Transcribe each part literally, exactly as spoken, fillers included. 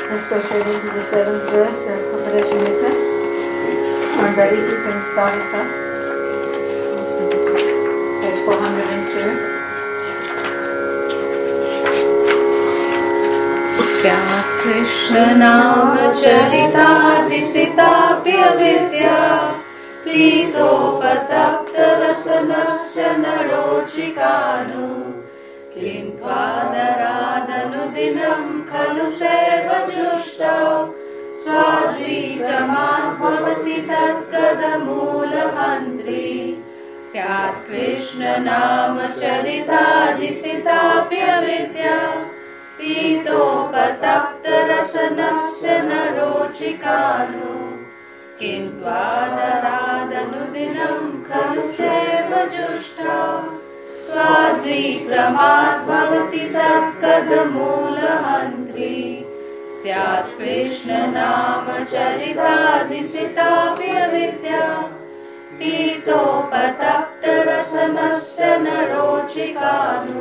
Let's go straight into the seventh verse of Upadeshamrita. Everybody, you can start us up. Page four hundred two. क्या कृष्ण नाम चरितादिसिताप्य विद्या प्रीतोपतप्त रसनस्य नरोचिकानु किन्त्वादरादनुदिनं खलु सेवजुष्टौ स्वाद्विक्रमान् भवति तत्कदमूलहन्त्री स्यात् कृष्ण नाम चरितादिसिताप्य विद्या पीतोपतप्त रसनस्य नरोचिकानु किन्त्वादरादनुदिनं खलु सेवजुष्टौ स्वाद्विक्रमात् भवति तत्कदमूलहन्त्री स्यात् कृष्ण नाम चरितादिसिताप्य विद्या पीतोपतप्त रसनस्य नरोचिकानु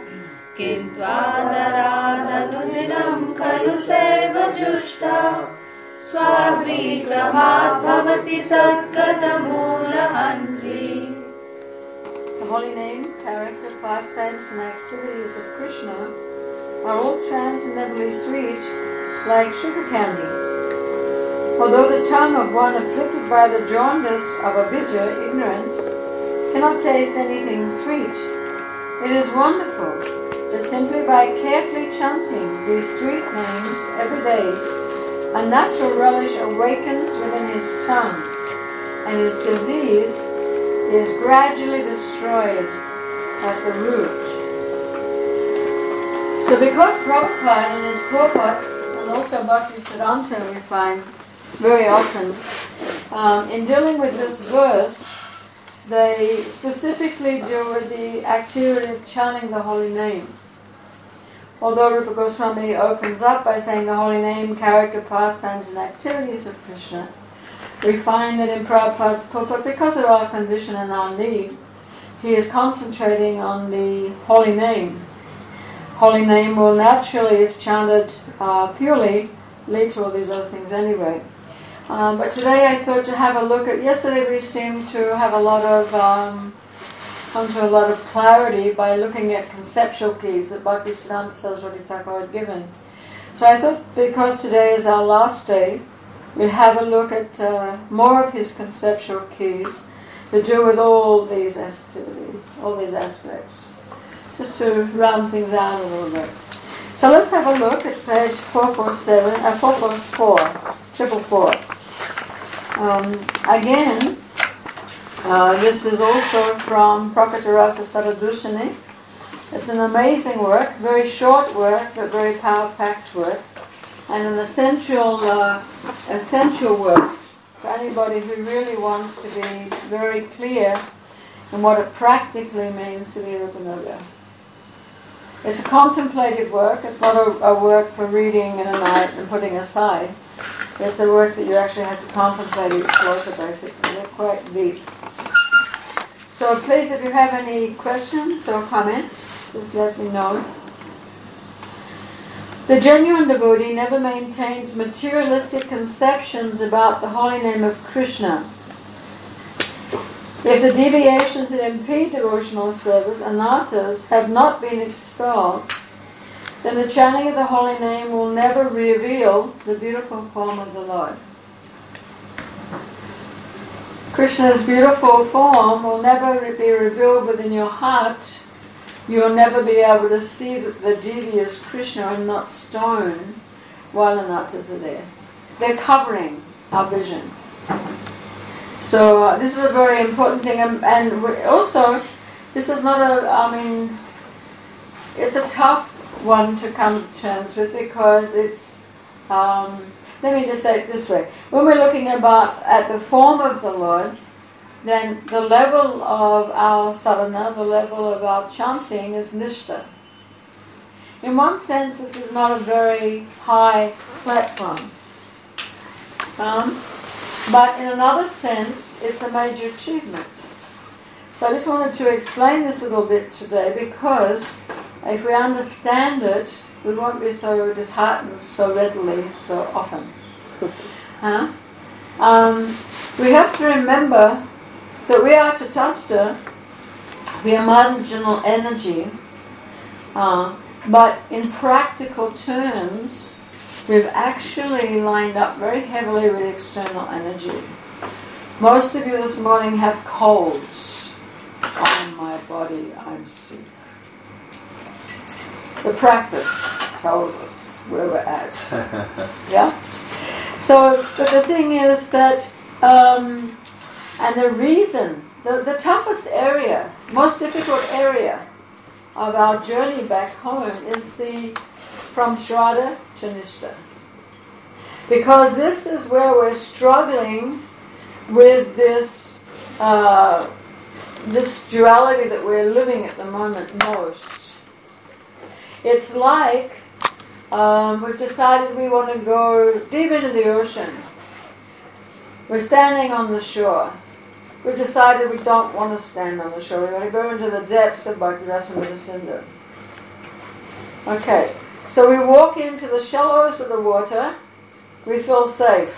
किन्त्वादरादनुदिनं खलु सेवजुष्टौ स्वाद्विक्रमात् भवति तत्कदमूलहन्त्री. The holy name, character, pastimes and activities of Krishna are all transcendently sweet like sugar candy. Although the tongue of one afflicted by the jaundice of avidya, ignorance, cannot taste anything sweet, it is wonderful that simply by carefully chanting these sweet names every day, a natural relish awakens within his tongue, and his disease is gradually destroyed at the root. So because Prabhupada in his purports, and also Bhaktisiddhanta we find very often, um, in dealing with this verse, they specifically deal with the activity of chanting the holy name. Although Rupa Goswami opens up by saying the holy name, character, pastimes and activities of Krishna, we find that in Prabhupada's purport, because of our condition and our need, he is concentrating on the holy name. Holy name will naturally, if chanted uh, purely, lead to all these other things anyway. Um, but today I thought to have a look at, yesterday we seemed to have a lot of, um, come to a lot of clarity by looking at conceptual keys that Bhaktisiddhanta Saraswati Thakur had given. So I thought because today is our last day, we'd have a look at uh, more of his conceptual keys to do with all these activities, all these aspects, just to round things out a little bit. So let's have a look at page four forty-seven, uh, four forty-four, triple four. Um, again, uh, this is also from Prakatarasa Saradushini. It's an amazing work, very short work, but very power-packed work, and an essential, uh, essential work for anybody who really wants to be very clear in what it practically means to be Rupanuga. It's a contemplative work. It's not a, a work for reading in a night and putting aside. It's a work that you actually have to contemplate each sloka, basically. They're quite deep. So please, if you have any questions or comments, just let me know. The genuine devotee never maintains materialistic conceptions about the holy name of Krishna. If the deviations that impede devotional service, anarthas, have not been expelled, then the chanting of the holy name will never reveal the beautiful form of the Lord. Krishna's beautiful form will never be revealed within your heart. You will never be able to see that the deity is Krishna and not stone while anarthas are there. They're covering our vision. So uh, this is a very important thing, and, and we also, this is not a, I mean, it's a tough one to come to terms with because it's, um, let me just say it this way. When we're looking about at the form of the Lord, then the level of our sadhana, the level of our chanting is nishta. In one sense, this is not a very high platform. Um, But in another sense, it's a major achievement. So I just wanted to explain this a little bit today because if we understand it, we won't be so disheartened so readily, so often. Huh? Um, we have to remember that we are Tatastha, we are marginal energy, uh, but in practical terms, we've actually lined up very heavily with external energy. Most of you this morning have colds. On my body, I'm sick. The practice tells us where we're at. Yeah? So, but the thing is that, um, and the reason, the, the toughest area, most difficult area of our journey back home is the from Shraddha to Nishtha. Because this is where we're struggling with this uh, this duality that we're living at the moment most. It's like um, we've decided we want to go deep into the ocean. We're standing on the shore. We've decided we don't want to stand on the shore. We want to go into the depths of Bhaktivedanta Sindhu. Okay, so we walk into the shallows of the water. We feel safe.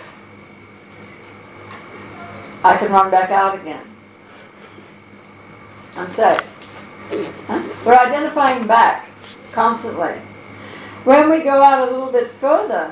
I can run back out again. I'm safe. Huh? We're identifying back constantly. When we go out a little bit further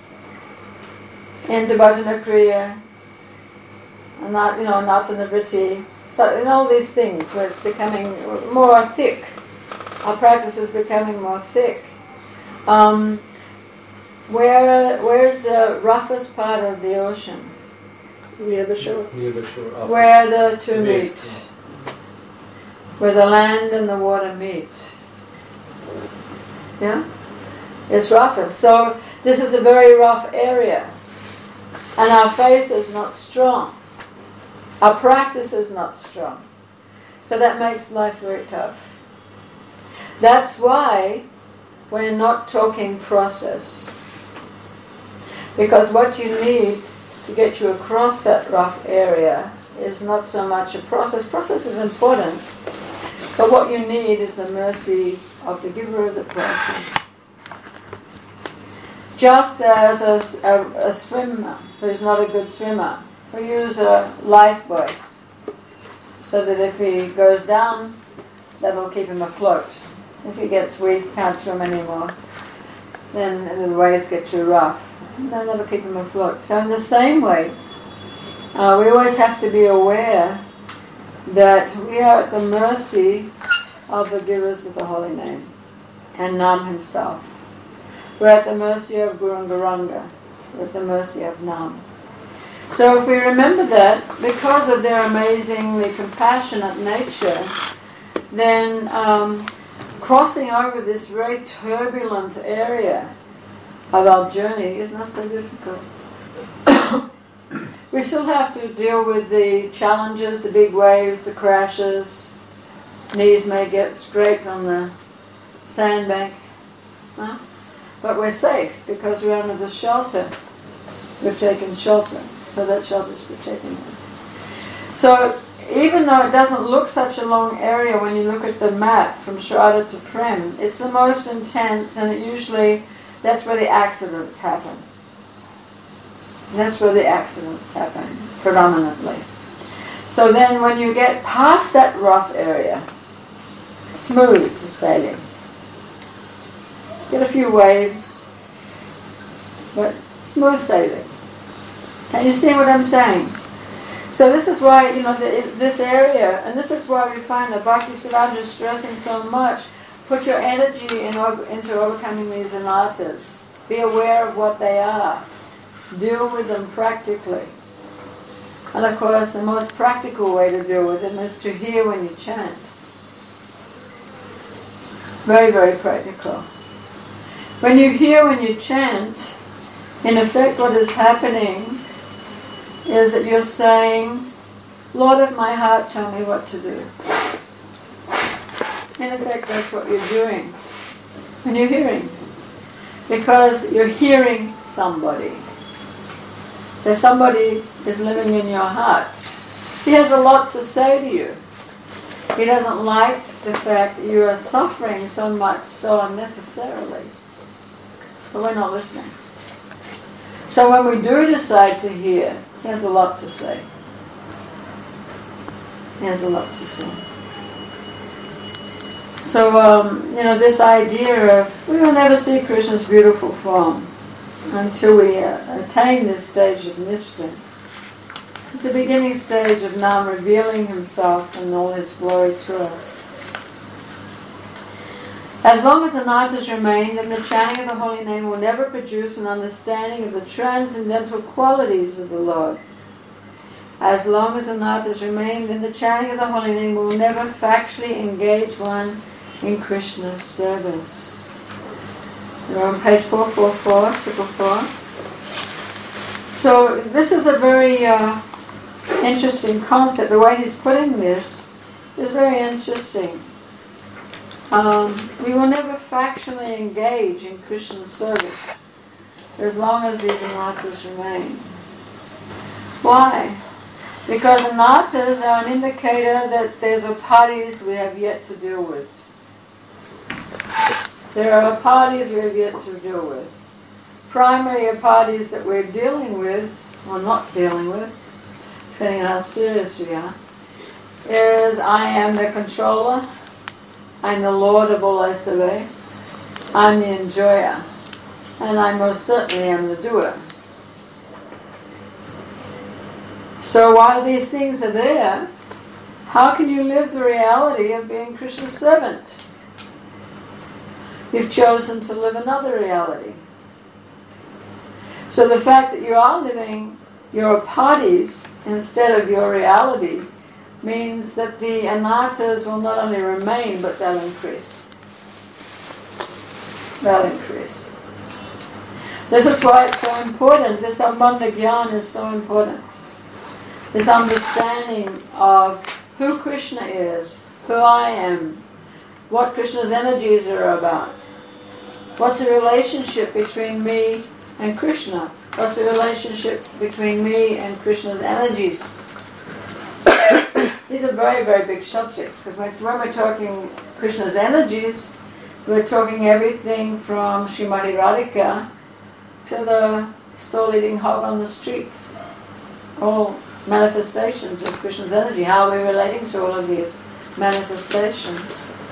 into Bhajana Kriya, and not, you know, Natanavritti, so in all these things where it's becoming more thick, our practice is becoming more thick. Um, where where's the roughest part of the ocean? Near the shore. Near the shore. Of where the two waves, meet. yeah. Where the land and the water meet. Yeah? It's roughest. So this is a very rough area. And our faith is not strong. Our practice is not strong. So that makes life very tough. That's why we're not talking process. Because what you need to get you across that rough area is not so much a process. Process is important. But what you need is the mercy of the giver of the process. Just as a, a, a swimmer who's not a good swimmer, we use a lifebuoy so that if he goes down, that'll keep him afloat. If he gets weak, can't swim anymore, then the waves get too rough, then that'll keep him afloat. So in the same way, uh, we always have to be aware that we are at the mercy of the givers of the holy name and Nam himself. We're at the mercy of Guru Gauranga. We're at the mercy of Nam. So if we remember that, because of their amazingly compassionate nature, then um, crossing over this very turbulent area of our journey is not so difficult. We still have to deal with the challenges, the big waves, the crashes. Knees may get scraped on the sandbank. Huh? But we're safe because we're under the shelter. We've taken shelter. So that shelter is protecting us. So even though it doesn't look such a long area when you look at the map from Shraddha to Prem, it's the most intense, and it usually, that's where the accidents happen. That's where the accidents happen, predominantly. So then when you get past that rough area, smooth sailing. Get a few waves, but smooth sailing. Can you see what I'm saying? So this is why, you know, the, this area, and this is why we find that Bhaktisiddhanta is stressing so much, put your energy in, into overcoming these anatas. Be aware of what they are. Deal with them practically. And of course, the most practical way to deal with them is to hear when you chant. Very, very practical. When you hear when you chant, in effect what is happening is that you're saying, Lord of my heart, tell me what to do. In effect, that's what you're doing when you're hearing. Because you're hearing somebody. That somebody is living in your heart. He has a lot to say to you. He doesn't like the fact that you are suffering so much, so unnecessarily. but we're not listening. So when we do decide to hear, he has a lot to say. He has a lot to say. So, um, you know, this idea of we will never see Krishna's beautiful form until we uh, attain this stage of mystery. It's the beginning stage of Nam revealing himself and all his glory to us. As long as anatas remain, then the chanting of the holy name will never produce an understanding of the transcendental qualities of the Lord. As long as anatas remain, then the chanting of the holy name will never factually engage one in Krishna's service. We're on page four forty-four, triple four. So this is a very uh, interesting concept. The way he's putting this is very interesting. Um, we will never factually engage in Krishna's service as long as these anatas remain. Why? Because anatas are an indicator that there's a parties we have yet to deal with. There are parties we have yet to deal with. Primary parties that we're dealing with, or not dealing with, depending on how serious we are, is I am the controller, I'm the Lord of all S of A, I'm the enjoyer, and I most certainly am the doer. So while these things are there, how can you live the reality of being Krishna's servant? You've chosen to live another reality. So the fact that you are living your parties instead of your reality means that the anatas will not only remain, but they'll increase. They'll increase. This is why it's so important. This Sambandha Gyan is so important. This understanding of who Krishna is, who I am, what Krishna's energies are about. What's the relationship between me and Krishna? What's the relationship between me and Krishna's energies? These are very, very big subjects, because like when we're talking Krishna's energies, we're talking everything from Srimati Radhika to the stall-eating hog on the street. All manifestations of Krishna's energy. How are we relating to all of these manifestations?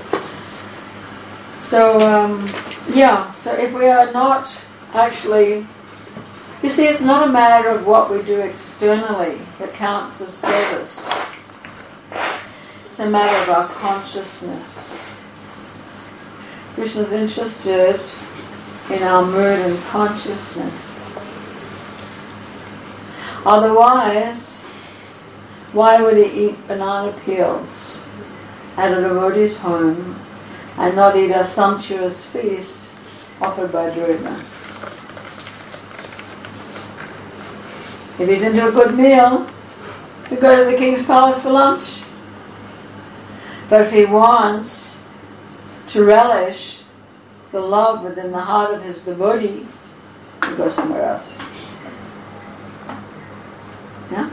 So, um, yeah, so if we are not actually, you see, it's not a matter of what we do externally that counts as service. It's a matter of our consciousness. Krishna's interested in our mood and consciousness. Otherwise, why would he eat banana peels at a devotee's home and not eat a sumptuous feast offered by Durga? If he's into a good meal, he'll go to the king's palace for lunch. But if he wants to relish the love within the heart of his devotee, he'll go somewhere else. Yeah?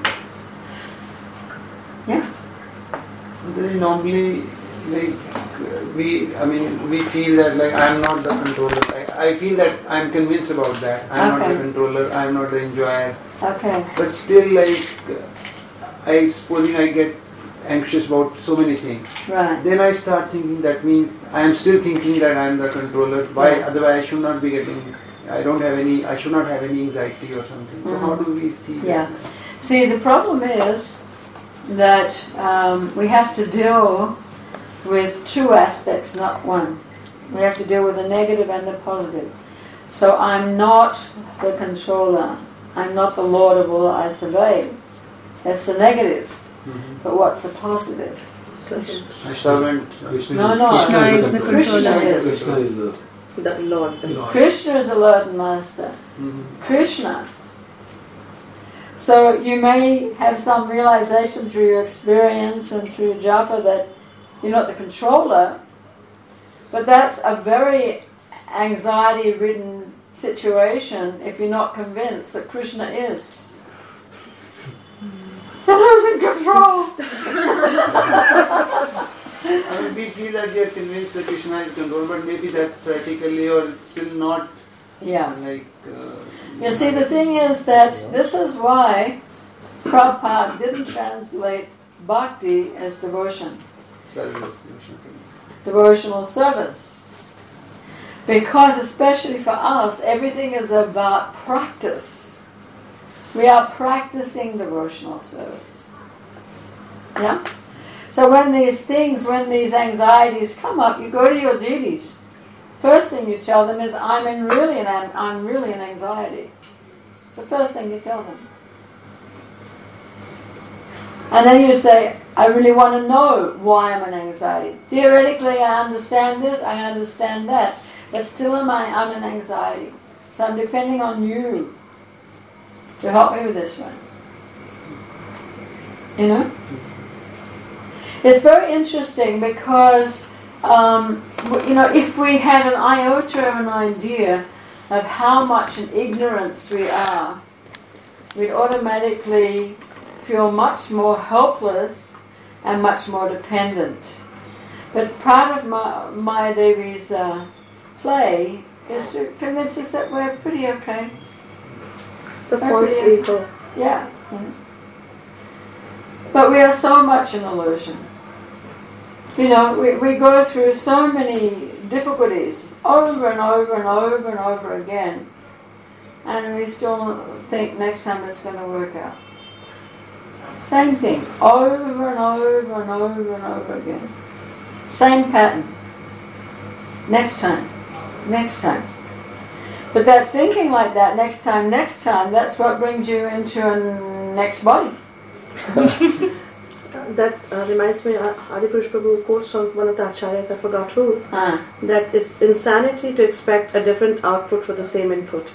Yeah? There is normally, like, we, I mean, we feel that, like, I am not the controller. I, I feel that I am convinced about that. I am Okay. not the controller, I am not the enjoyer. Okay. But still, like, I supposing I get anxious about so many things. Right. Then I start thinking that means I am still thinking that I am the controller. Why? Right. Otherwise I should not be getting, I don't have any, I should not have any anxiety or something. So Mhm. how do we see Yeah. that? See, the problem is that um, we have to deal with two aspects, not one. We have to deal with the negative and the positive. So I'm not the controller. I'm not the Lord of all I survey. That's the negative. Mm-hmm. But what's the positive? Servant. Krishna No, is, no. Krishna Krishna is is the the controller. Krishna is. Krishna is the The Lord. The Lord. Krishna is the Lord and Master. Mm-hmm. Krishna. So you may have some realization through your experience and through japa that you're not the controller, but that's a very anxiety-ridden situation if you're not convinced that Krishna is. Then who's in control? I mean, we feel that we are convinced that Krishna is controlled, but maybe that practically or it's still not Yeah. Like, uh, You see, the thing is that this is why Prabhupada didn't translate bhakti as devotion, service, devotion, devotional service. Because especially for us, everything is about practice. We are practicing devotional service. Yeah? So when these things, when these anxieties come up, you go to your deities. First thing you tell them is, I'm in really an, I'm really in anxiety. It's the first thing you tell them. And then you say, I really want to know why I'm in anxiety. Theoretically, I understand this, I understand that. But still in my, I'm in anxiety. So I'm depending on you to help me with this one. You know? It's very interesting because, um, you know, if we had an iota of an idea of how much in ignorance we are, we'd automatically feel much more helpless and much more dependent. But part of my, Maya Devi's uh, play is to convince us that we're pretty okay. The We're false pretty ego. okay. Yeah. Mm. But we are so much an illusion. You know, we, we go through so many difficulties over and over and over and over again, and we still think next time it's going to work out. Same thing, over and over and over and over again. Same pattern. Next time, next time. But that thinking like that, next time, next time, that's what brings you into a next body. That uh, reminds me, uh, Adipurush Prabhu quotes from one of the acharyas, I forgot who, Ah. that it's insanity to expect a different output for the same input.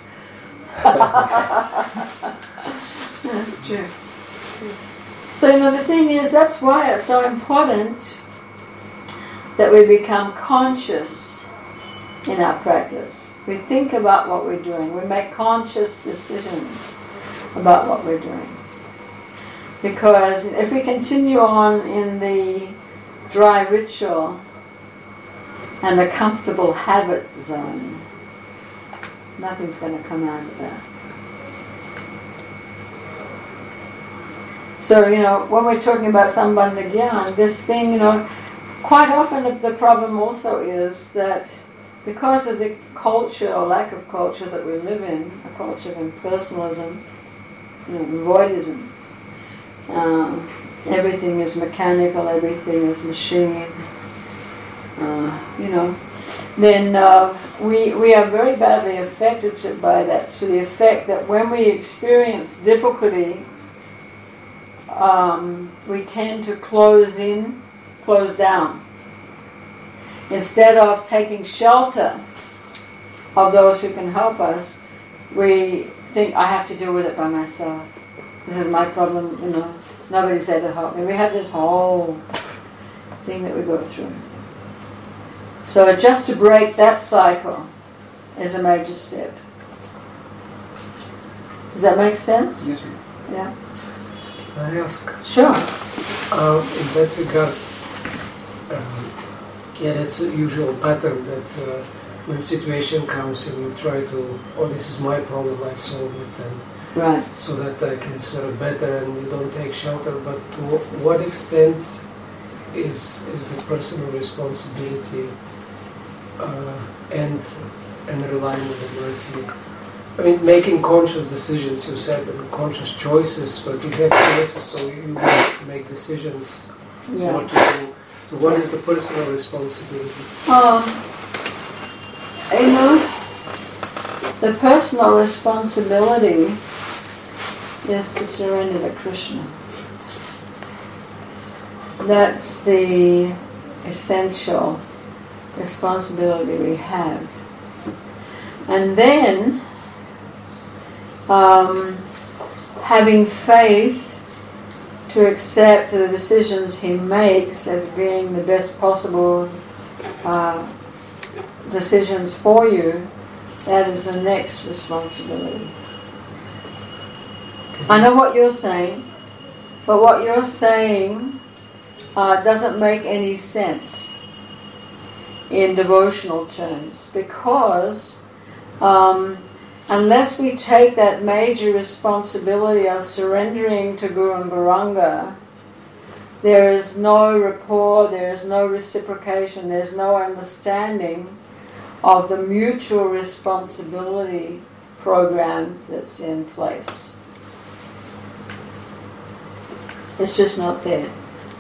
That's true. So, you know, the thing is, that's why it's so important that we become conscious in our practice. We think about what we're doing. We make conscious decisions about what we're doing. Because if we continue on in the dry ritual and the comfortable habit zone, nothing's going to come out of that. So, you know, when we're talking about Sambandha Gyan, this thing, you know, quite often the problem also is that because of the culture or lack of culture that we live in, a culture of impersonalism, you know, voidism, um, everything is mechanical, everything is machine, uh, you know, then uh, we, we are very badly affected to, by that, to the effect that when we experience difficulty, um, we tend to close in, close down. Instead of taking shelter of those who can help us, we think, I have to deal with it by myself. This is my problem, you know, nobody's there to help me. We have this whole thing that we go through. So just to break that cycle is a major step. Does that make sense? Yes, ma'am. Yeah. Can I ask? Sure. Uh, in that regard, um, yeah, that's a usual pattern that uh, when situation comes and you try to, oh, this is my problem, I solve it, and Right. so that I can serve better, and you don't take shelter. But to what extent is is the personal responsibility uh, and and relying on the mercy? I mean, making conscious decisions, you said, and conscious choices, but you have choices, so you make decisions Yeah. what to do. So what is the personal responsibility? Um, you know, the personal responsibility is to surrender to Krishna. That's the essential responsibility we have. And then, um, having faith to accept the decisions he makes as being the best possible uh, decisions for you, that is the next responsibility. I know what you're saying, but what you're saying uh, doesn't make any sense in devotional terms, because um, unless we take that major responsibility of surrendering to Guru and Gauranga, there is no rapport, there is no reciprocation, there's no understanding of the mutual responsibility program that's in place. It's just not there.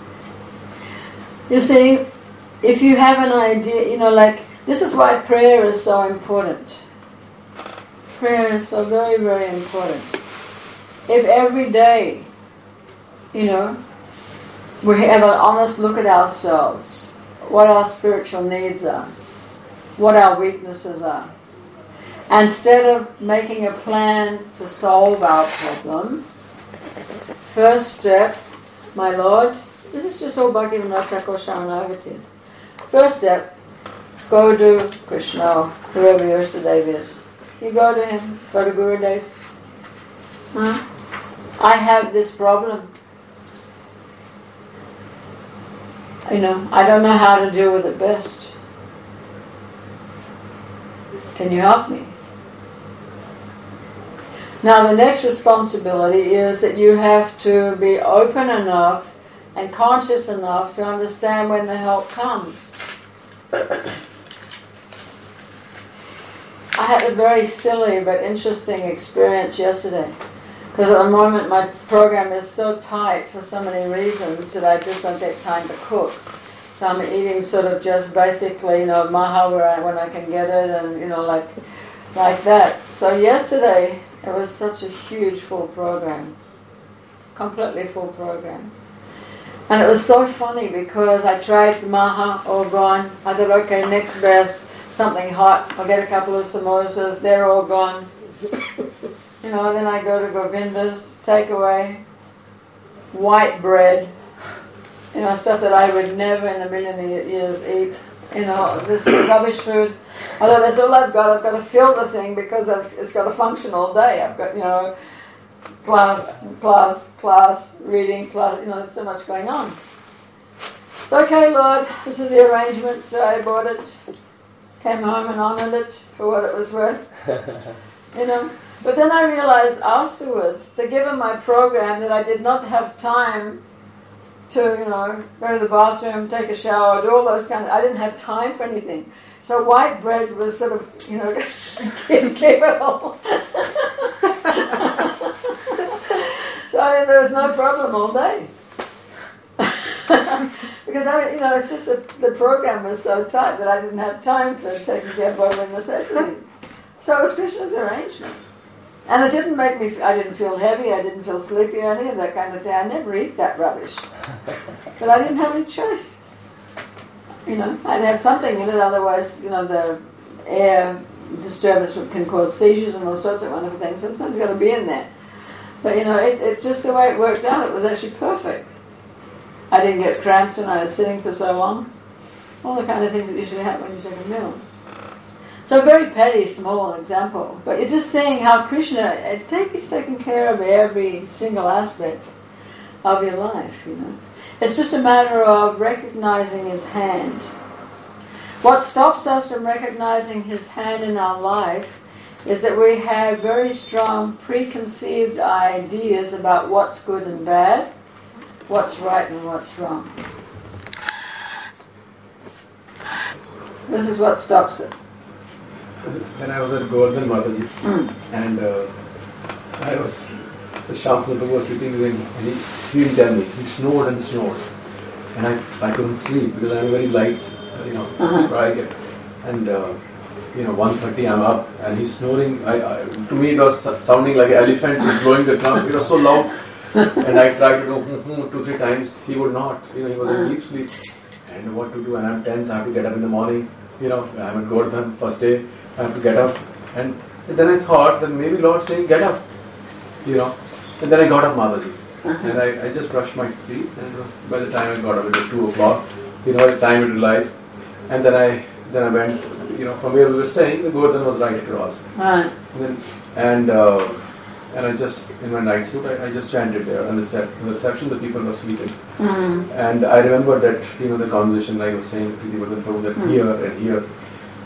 You see, if you have an idea, you know, like, this is why prayer is so important. Prayer is so very, very important. If every day, you know, we have an honest look at ourselves, what our spiritual needs are, what our weaknesses are, instead of making a plan to solve our problem, first step, my Lord, this is just all Bhaktivinoda Thakur Sharanagati. First step, go to Krishna, or whoever your Ishtadev is. You go to him, go to Gurudev. Huh? I have this problem. You know, I don't know how to deal with it best. Can you help me? Now the next responsibility is that you have to be open enough and conscious enough to understand when the help comes. I had a very silly but interesting experience yesterday, because at the moment my program is so tight for so many reasons that I just don't get time to cook. So I'm eating sort of just basically, you know, maha where I, when I can get it, and you know, like like that. So yesterday it was such a huge full program, completely full program. And it was so funny because I tried maha, all gone. I thought, okay, next best, something hot. I'll get a couple of samosas, they're all gone. You know, then I go to Govinda's, takeaway, white bread, you know, stuff that I would never in a million years eat. You know, this rubbish food. Although that's all I've got. I've got to fill the thing because I've, it's got to function all day. I've got, you know, class, class, class, reading, class, you know, there's so much going on. Okay, Lord, this is the arrangement, so I bought it, came home and honoured it for what it was worth. You know. But then I realized afterwards that given my program that I did not have time to, you know, go to the bathroom, take a shower, do all those kind of, I didn't have time for anything. So white bread was sort of, you know, keep, keep it all. So I mean, there was no problem all day. Because I, you know, it's just that the program was so tight that I didn't have time for taking care of bodily necessity. So it was Krishna's arrangement. And it didn't make me, I didn't feel heavy, I didn't feel sleepy or any of that kind of thing. I never eat that rubbish. But I didn't have any choice. You know, I'd have something in it, otherwise, you know, the air disturbance can cause seizures and all sorts of wonderful things, and something's got to be in there. But, you know, it, it just the way it worked out, it was actually perfect. I didn't get cramps when I was sitting for so long. All the kind of things that usually happen when you take a meal. So a very petty, small example, but you're just seeing how Krishna is taking care of every single aspect of your life, you know. It's just a matter of recognizing his hand. What stops us from recognizing his hand in our life is that we have very strong preconceived ideas about what's good and bad, what's right and what's wrong. This is what stops it. When I was at Govardhan Mataji, Mm. and uh, I was, the Shyam Sundar was sleeping with him, and he, he didn't tell me. He snored and snored, and I, I couldn't sleep because I'm a very light, uh, you know, Uh-huh. sleeper I get. And uh, you know, one thirty I'm up, and he's snoring. I, I, to me, it was sounding like an elephant blowing the drum. It was so loud, and I tried to do hmm, hmm, two, three times. He would not. You know, he was in deep sleep. I didn't know what to do, and I'm tense. I have to get up in the morning. You know, I'm at Govardhan, first day. I have to get up, and then I thought that maybe Lord saying get up, you know, and then I got up Mataji, uh-huh. and I, I just brushed my teeth, and it was, by the time I got up it was two o'clock, you know, it's time to realize, and then I then I went, you know, from where we were staying, the Govardhan was right across, Right. and then, and, uh, and I just in my night suit I, I just chanted there, and the, set, the reception the people were sleeping, Mm. and I remember that, you know, the conversation like I was saying to Priti Vardhan Prabhu that Mm. here and here.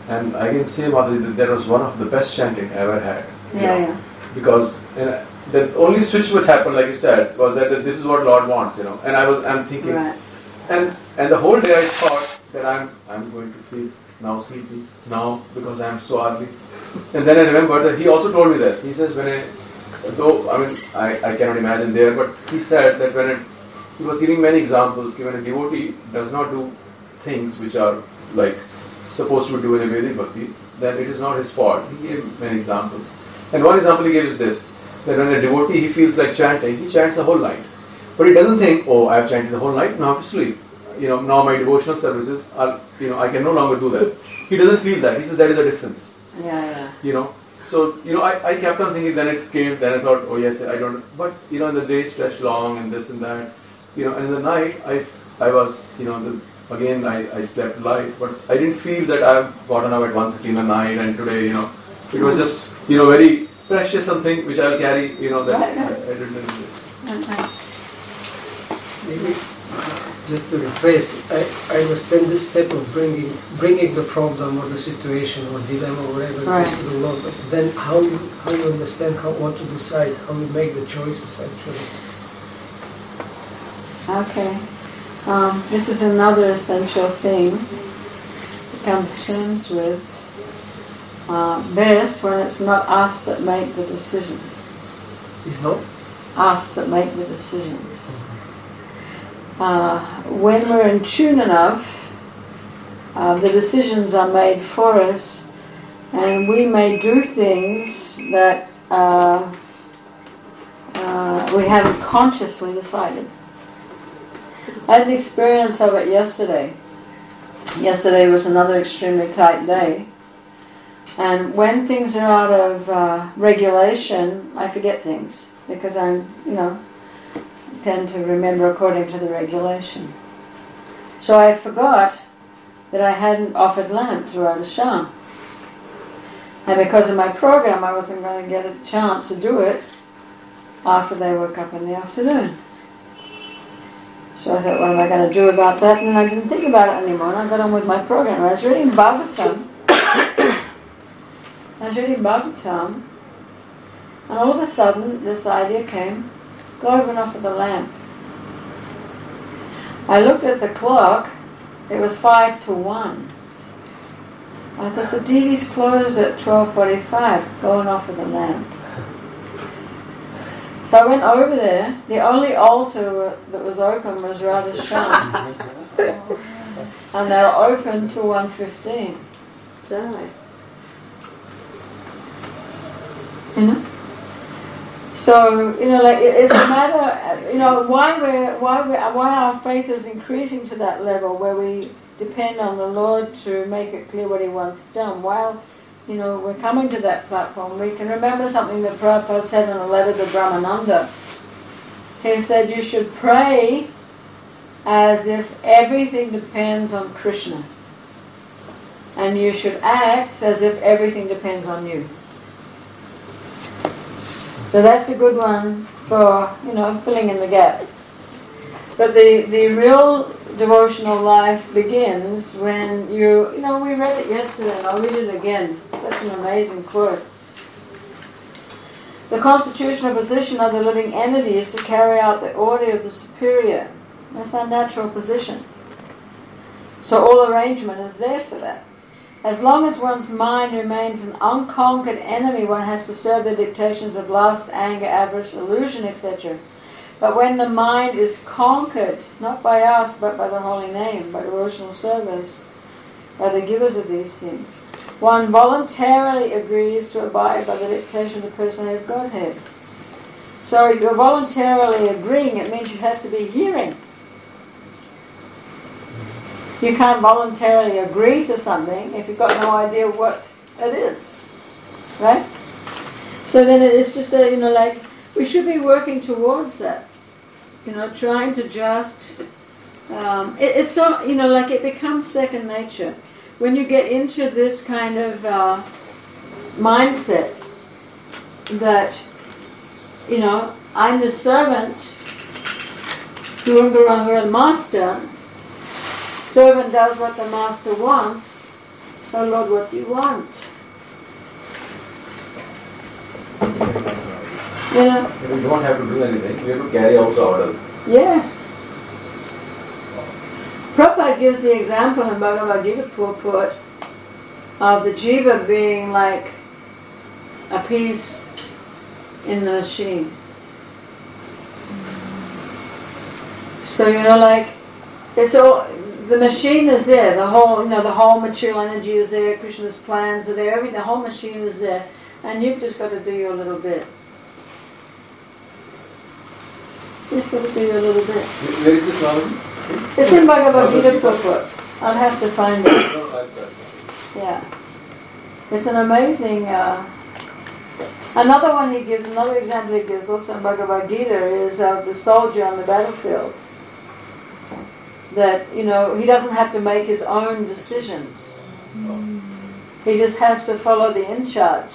And I can say, Madhuri, that that was one of the best chanting I ever had. you Yeah, know, yeah. Because you know, the only switch which happened, like you said, was that, that this is what Lord wants, you know. And I was, I'm thinking, Right. and and the whole day I thought that I'm I'm going to feel now sleepy now because I'm so early. And then I remembered that he also told me this. He says when I, though I mean I, I cannot imagine there, but he said that when it, he was giving many examples. When a devotee does not do things which are like supposed to do in a Vedic bhakti, then it is not his fault. He gave many examples. And one example he gave is this: that when a devotee he feels like chanting, he chants the whole night. But he doesn't think, oh, I have chanted the whole night, now I have to sleep. You know, now my devotional services are, you know, I can no longer do that. He doesn't feel that. He says that is a difference. Yeah, yeah. You know, so, you know, I, I kept on thinking, then it came, then I thought, oh yes, I don't, but, you know, the day stretched long and this and that, you know, and in the night, I, I was, you know, the, again, I, I slept light, but I didn't feel that I've gotten up at one thirty in the night and today, you know, it was just, you know, very precious something which I'll carry, you know, that Right, right. I, I didn't. Okay. Maybe just to rephrase, I, I understand this step of bringing bringing the problem or the situation or dilemma or whatever it Right. is to the Lord, but then how you how you understand how what to decide, how you make the choices actually. Okay. Um, this is another essential thing to come to terms with. Uh, best when it's not us that make the decisions. It's not? Us that make the decisions. Uh, when we're in tune enough, uh, the decisions are made for us, and we may do things that uh, uh, we haven't consciously decided. I had an experience of it yesterday. Yesterday was another extremely tight day. And when things are out of uh, regulation, I forget things because I'm, you know, tend to remember according to the regulation. So I forgot that I hadn't offered lamp throughout Asham. And because of my program, I wasn't going to get a chance to do it after they woke up in the afternoon. So I thought, what am I going to do about that? And then I didn't think about it anymore, and I got on with my program. I was reading Bhagavatam. I was reading Bhagavatam, and all of a sudden this idea came, go over and offer the lamp. I looked at the clock, it was five to one. I thought the deities close at twelve forty-five, go and offer the lamp. So I went over there, the only altar that was open was Radha Shyam. And they were open till one fifteen. Die. You know? So, you know, like it, it's a matter, you know, why we're, why we why our faith is increasing to that level where we depend on the Lord to make it clear what He wants done. While, you know, we're coming to that platform, we can remember something that Prabhupada said in a letter to Brahmananda. He said, you should pray as if everything depends on Krishna. And you should act as if everything depends on you. So that's a good one for, you know, filling in the gap. But the, the real devotional life begins when you, you know, we read it yesterday and I'll read it again. Such an amazing quote. The constitutional position of the living entity is to carry out the order of the superior. That's our natural position. So all arrangement is there for that. As long as one's mind remains an unconquered enemy, one has to serve the dictations of lust, anger, avarice, illusion, et cetera. But when the mind is conquered, not by us, but by the holy name, by devotional service, by the givers of these things, one voluntarily agrees to abide by the dictation of the personality of Godhead. So if you're voluntarily agreeing, it means you have to be hearing. You can't voluntarily agree to something if you've got no idea what it is, right? So then it's just a, you know, like, we should be working towards that, you know, trying to just, um, it, it's so, you know, like it becomes second nature. When you get into this kind of uh, mindset that, you know, I'm the servant, Gurunga Master, servant does what the master wants, So Lord, what do you want? You know? We don't have to do anything, we have to carry out the orders. Yes. Prabhupada gives the example in Bhagavad Gita purport of the jiva being like a piece in the machine. So you know, like it's all the machine is there. The whole, you know, the whole material energy is there. Krishna's plans are there. Everything, the whole machine is there, and you've just got to do your little bit. Just got to do your little bit. Where is this now? It's in Bhagavad Gita purport. I'll have to find it. Yeah, it's an amazing. Uh, another one he gives, another example he gives, also in Bhagavad Gita, is of the soldier on the battlefield. That, you know, he doesn't have to make his own decisions. He just has to follow the in charge.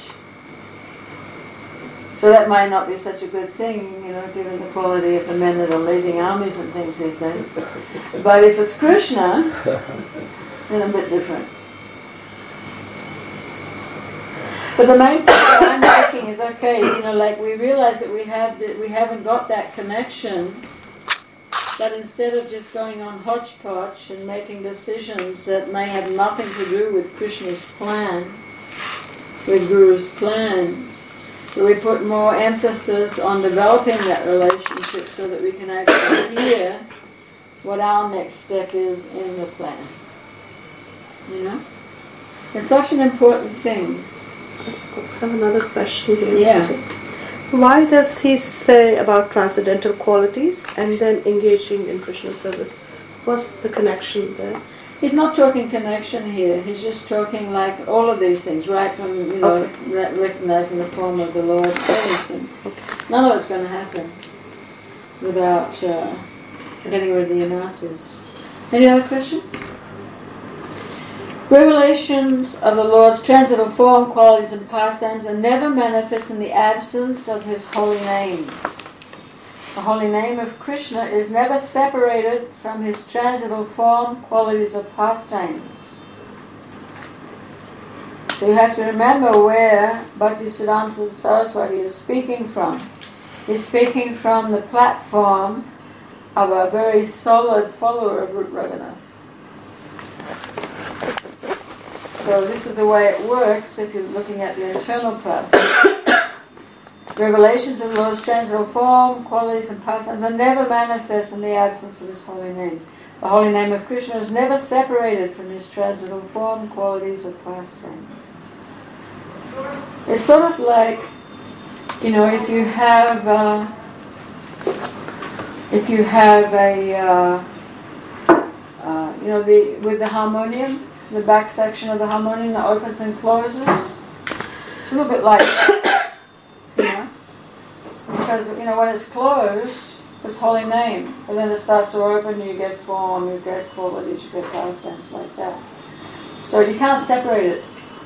So that might not be such a good thing, you know, given the quality of the men that are leading armies and things these days. But if it's Krishna, then a bit different. But the main point that I'm making is, okay, you know, like we realize that we have that we haven't got that connection. That instead of just going on hodgepodge and making decisions that may have nothing to do with Krishna's plan, with Guru's plan, that we put more emphasis on developing that relationship so that we can actually hear what our next step is in the plan. You know? It's such an important thing. I have another question here. Yeah. Why does he say about transcendental qualities and then engaging in Krishna service? What's the connection there? He's not talking connection here. He's just talking like all of these things, right from, you know, Okay. re- recognizing the form of the Lord, all these things. None of it's going to happen without uh, getting rid of the anarthas. Any other questions? Revelations of the Lord's transcendental form, qualities and pastimes are never manifest in the absence of His holy name. The holy name of Krishna is never separated from His transcendental form, qualities or pastimes. So you have to remember where Bhaktisiddhanta Saraswati is speaking from. He's speaking from the platform of a very solid follower of Rupa Raghunath. So this is the way it works if you're looking at the internal part. Revelations of the Lord's transcendental form, qualities and pastimes are never manifest in the absence of His holy name. The holy name of Krishna is never separated from His transcendental form, qualities or pastimes. It's sort of like, you know, if you have, uh, if you have a, uh, uh, you know, the with the harmonium, the back section of the harmonium that opens and closes. It's a little bit like that, you know, because, you know, when it's closed, it's holy name, but then it starts to open, you get form, you get qualities, you get pastimes, like that. So you can't separate it.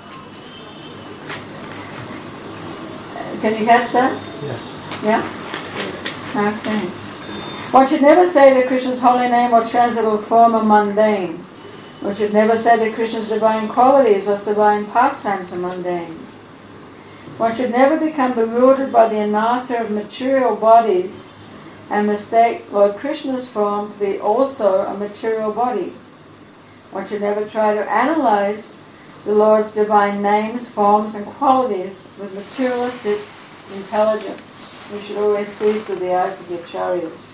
Can you catch that? Yes. Yeah? Okay. One should never say that Krishna's holy name or transcendental form are mundane. One should never say that Krishna's divine qualities or divine pastimes are mundane. One should never become bewildered by the anartha of material bodies and mistake Lord Krishna's form to be also a material body. One should never try to analyze the Lord's divine names, forms and qualities with materialistic intelligence. We should always see through the eyes of the acharyas.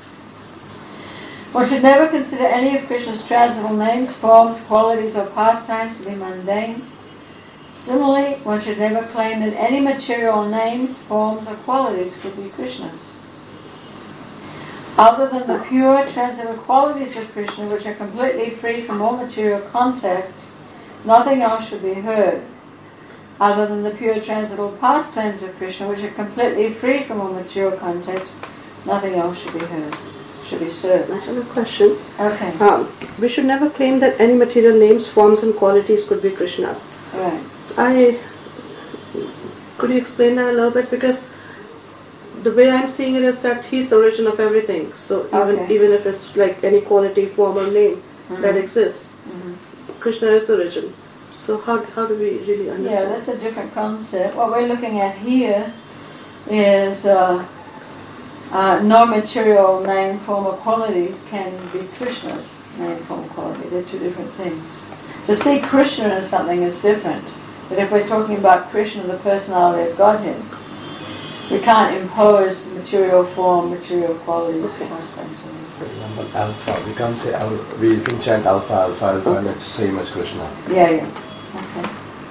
One should never consider any of Krishna's transcendental names, forms, qualities or pastimes to be mundane. Similarly, one should never claim that any material names, forms or qualities could be Krishna's. Other than the pure transcendental qualities of Krishna, which are completely free from all material contact, nothing else should be heard. Other than the pure transcendental pastimes of Krishna, which are completely free from all material contact, nothing else should be heard. Should be served. I have a question. Okay. Um, we should never claim that any material names, forms and qualities could be Krishna's. Right. I could you explain that a little bit, because the way I'm seeing it is that He's the origin of everything. So even Okay. even if it's like any quality, form or name Mhm. that exists, Mhm. Krishna is the origin. So how, how do we really Yeah, understand? that's a different concept. What we're looking at here is uh, uh, no material name, form, or quality can be Krishna's name, form, or quality. They're two different things. To see Krishna as something is different. But if we're talking about Krishna, the personality of Godhead, we can't impose material form, material qualities. Okay. For example, alpha. We can't say al- we can chant alpha, alpha, alpha, and it's same as Krishna. Yeah, yeah. Okay.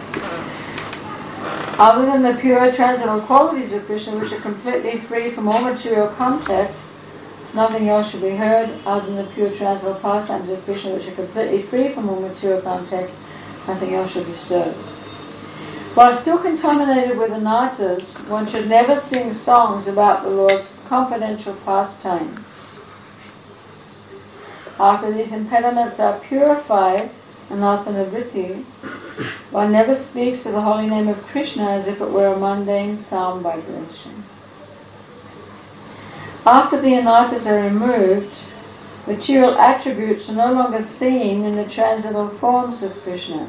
Other than the pure transcendental qualities of Krishna, which are completely free from all material contact, nothing else should be heard. Other than the pure transcendental pastimes of Krishna, which are completely free from all material contact, nothing else should be served. While still contaminated with anarthas, one should never sing songs about the Lord's confidential pastimes. After these impediments are purified, anartha-nivritti, one never speaks of the holy name of Krishna as if it were a mundane sound vibration. After the anarthas are removed, material attributes are no longer seen in the transcendental forms of Krishna.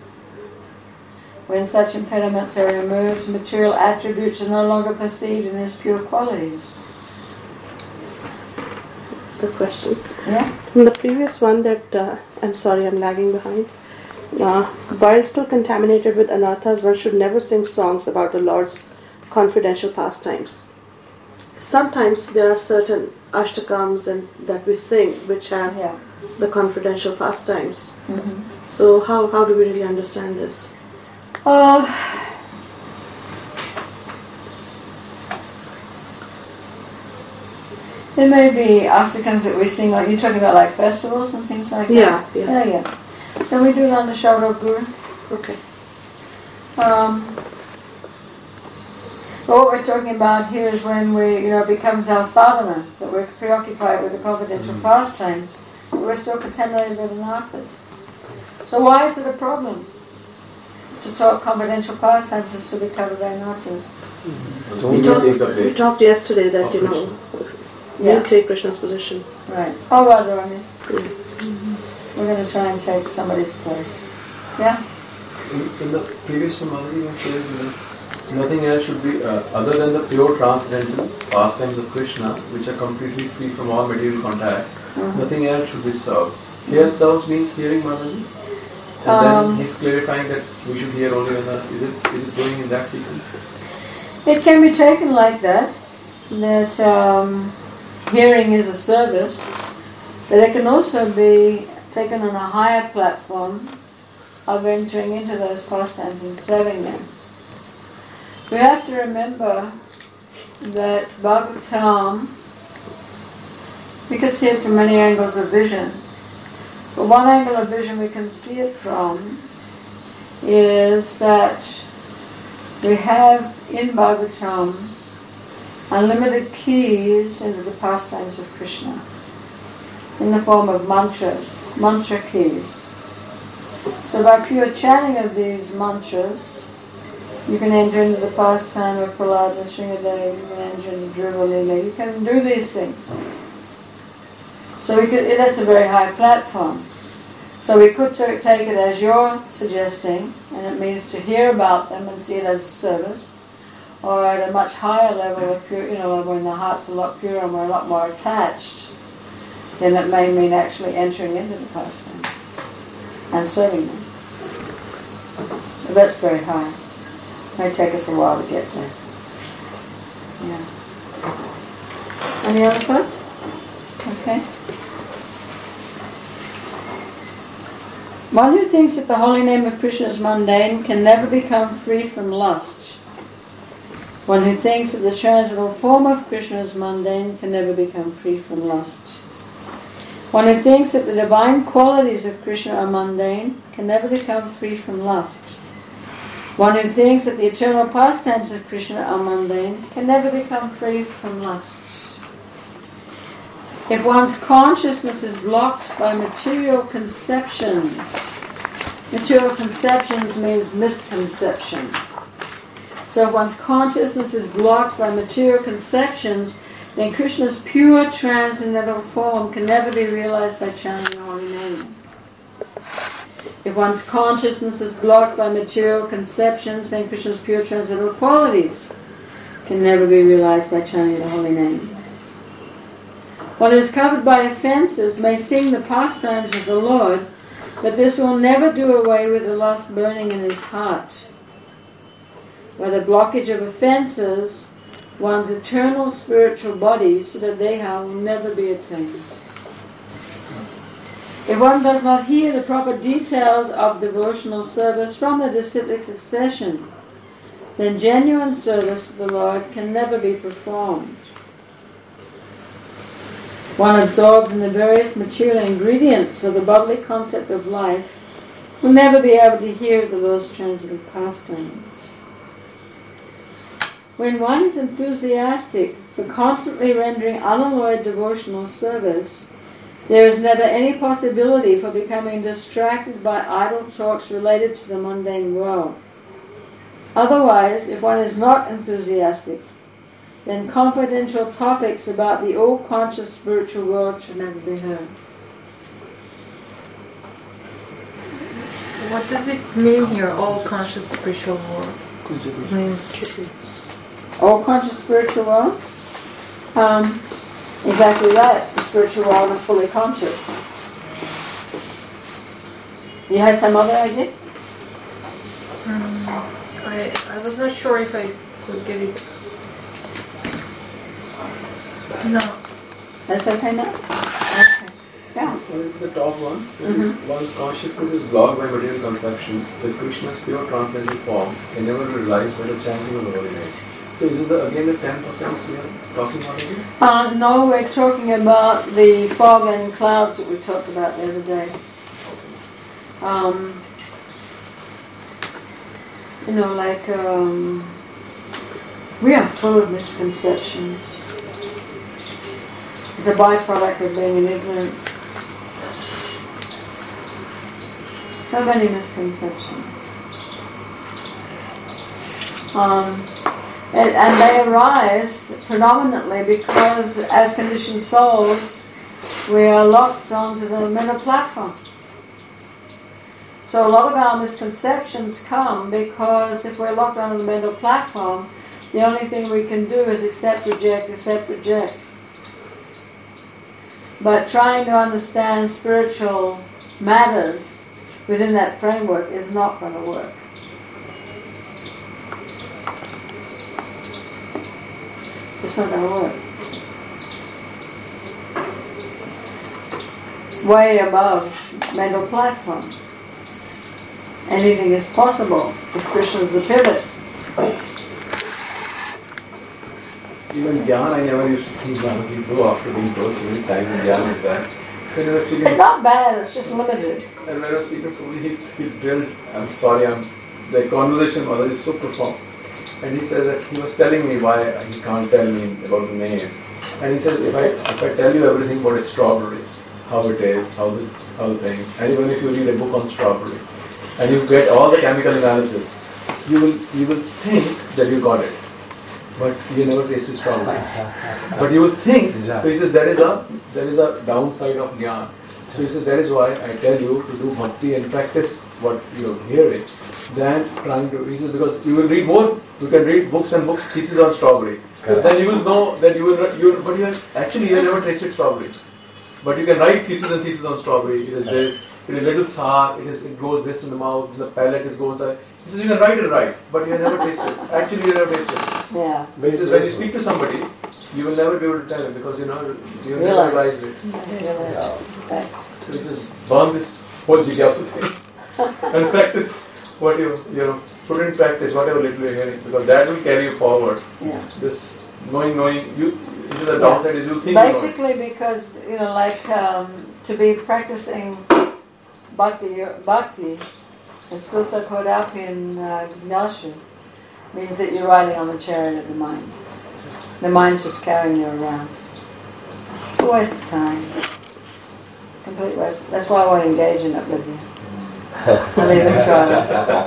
When such impediments are removed, material attributes are no longer perceived in his pure qualities. The question. Yeah? From the previous one that, uh, I'm sorry, I'm lagging behind. Uh, while still contaminated with anarthas, one should never sing songs about the Lord's confidential pastimes. Sometimes there are certain ashtakams and that we sing which have Yeah. the confidential pastimes. Mm-hmm. So how, how do we really understand this? Uh, there may be astakams that we sing, like you're talking about like festivals and things like Yeah, that? yeah. Yeah, yeah. Then we do it on the shoulder of Guru. Okay. Um, but what we're talking about here is when we, you know, it becomes our sadhana, that we're preoccupied with the confidential pastimes, but we're still contaminated with anarthas. So why is it a problem to talk confidential pastimes is to be covered by anarthas? Don't We even talked, take the we place. talked yesterday that, of you know, Yeah. we'll take Krishna's position. Right. Oh, Radharani. Yeah. We're going to try and take somebody's place. Yeah? In, in the previous one, Mataji even says that nothing else should be, uh, other than the pure transcendental pastimes of Krishna, which are completely free from all material contact, Mhm. nothing else should be served. Here serves means hearing, Mataji. And Um, then he's clarifying that we should hear only when the, is it, is it going in that sequence? It can be taken like that, that um, hearing is a service, but it can also be taken on a higher platform of entering into those pastimes and serving them. We have to remember that Bhagavatam, we can see it from many angles of vision, but one angle of vision we can see it from is that we have in Bhagavatam unlimited keys into the pastimes of Krishna in the form of mantras, mantra keys. So by pure chanting of these mantras, you can enter into the pastime of Prahlada, Sringadeva, you can enter into Dhruva Lila, you can do these things. So we could, that's a very high platform. So we could t- take it as you're suggesting, and it means to hear about them and see it as service, or at a much higher level of pure, you know, when the heart's a lot purer and we're a lot more attached, then it may mean actually entering into the pastimes and serving them. But that's very high. It may take us a while to get there. Yeah. Any other thoughts? Okay. One who thinks that the holy name of Krishna is mundane can never become free from lust. One who thinks that the transcendental form of Krishna is mundane can never become free from lust. One who thinks that the divine qualities of Krishna are mundane can never become free from lust. One who thinks that the eternal pastimes of Krishna are mundane can never become free from lust. If one's consciousness is blocked by material conceptions, material conceptions means misconception. So if one's consciousness is blocked by material conceptions, then Krishna's pure transcendental form can never be realized by chanting the holy name. If one's consciousness is blocked by material conceptions, then Krishna's pure transcendental qualities can never be realized by chanting the holy name. One who is covered by offences may sing the pastimes of the Lord, but this will never do away with the lust burning in his heart. By the blockage of offences, one's eternal spiritual body, Suradeha, will never be attained. If one does not hear the proper details of devotional service from the disciplic succession, then genuine service to the Lord can never be performed. One absorbed in the various material ingredients of the bodily concept of life will never be able to hear the Lord's transcendental pastimes. When one is enthusiastic for constantly rendering unalloyed devotional service, there is never any possibility for becoming distracted by idle talks related to the mundane world. Otherwise, if one is not enthusiastic, then confidential topics about the all-conscious spiritual world should never be heard. What does it mean here, all conscious spiritual world? Means All-conscious spiritual world? Um, exactly right. The spiritual world is fully conscious. You have some other idea? um, I I was not sure if I could get it. No. That's okay now? Okay. Yeah. The top one, Mhm. one's consciousness is blocked by material conceptions. With Krishna's pure transcendental form, can never be realized by the chanting of the holy name. So is it the, again the tenth offense we are talking about again? Uh, no, we're talking about the fog and clouds that we talked about the other day. Um, you know, like, um, we are full of misconceptions. It's a byproduct of being in ignorance. So many misconceptions. Um, and, and they arise predominantly because as conditioned souls, we are locked onto the mental platform. So a lot of our misconceptions come because if we're locked onto the mental platform, the only thing we can do is accept, reject, accept, reject. But trying to understand spiritual matters within that framework is not going to work. It's not going to work. Way above mental platform. Anything is possible if Krishna is the pivot. Even Gyan, I never used to think Gyan would go after being told so many times and Gyan is back. When I was speaking, It's not bad, it's just limited. and when I was speaking to him, he, he drilled, I'm sorry, I'm, the conversation was is so profound. And he says that he was telling me why he can't tell me about the name. And he says, if I if I tell you everything about a strawberry, how it is, how the, how the thing, and even if you read a book on strawberry, and you get all the chemical analysis, you will you will think that you got it. But you never tasted strawberry. But you will think, so he says, that is a that is a downside of Gyan. So he says, that is why I tell you to do bhakti and practice what you're hearing, than trying to, he says, because you will read more, you can read books and books, theses on strawberry. So then you will know that you will, you but you have, actually you have never tasted strawberry. But you can write theses and theses on strawberry. It is this, it is little sour, it is it goes this in the mouth, the palate is goes that. He says you can write it right, but you have never tasted. Actually you have never tasted. Yeah. He says when you speak to somebody, you will never be able to tell him because you know you have never realized it. Yes. So he says, burn this whole jigyasu thing and practice what you you know put in practice whatever little you're hearing because that will carry you forward. Yeah. This knowing knowing you this is the downside is you think Basically because, you know, like um, to be practicing bhakti, bhakti, as Susa Kodapi in uh, Gnashu, means that you're riding on the chariot of the mind. The mind's just carrying you around. It's a waste of time. Complete waste. That's why I won't engage in it with you. I'll even try it.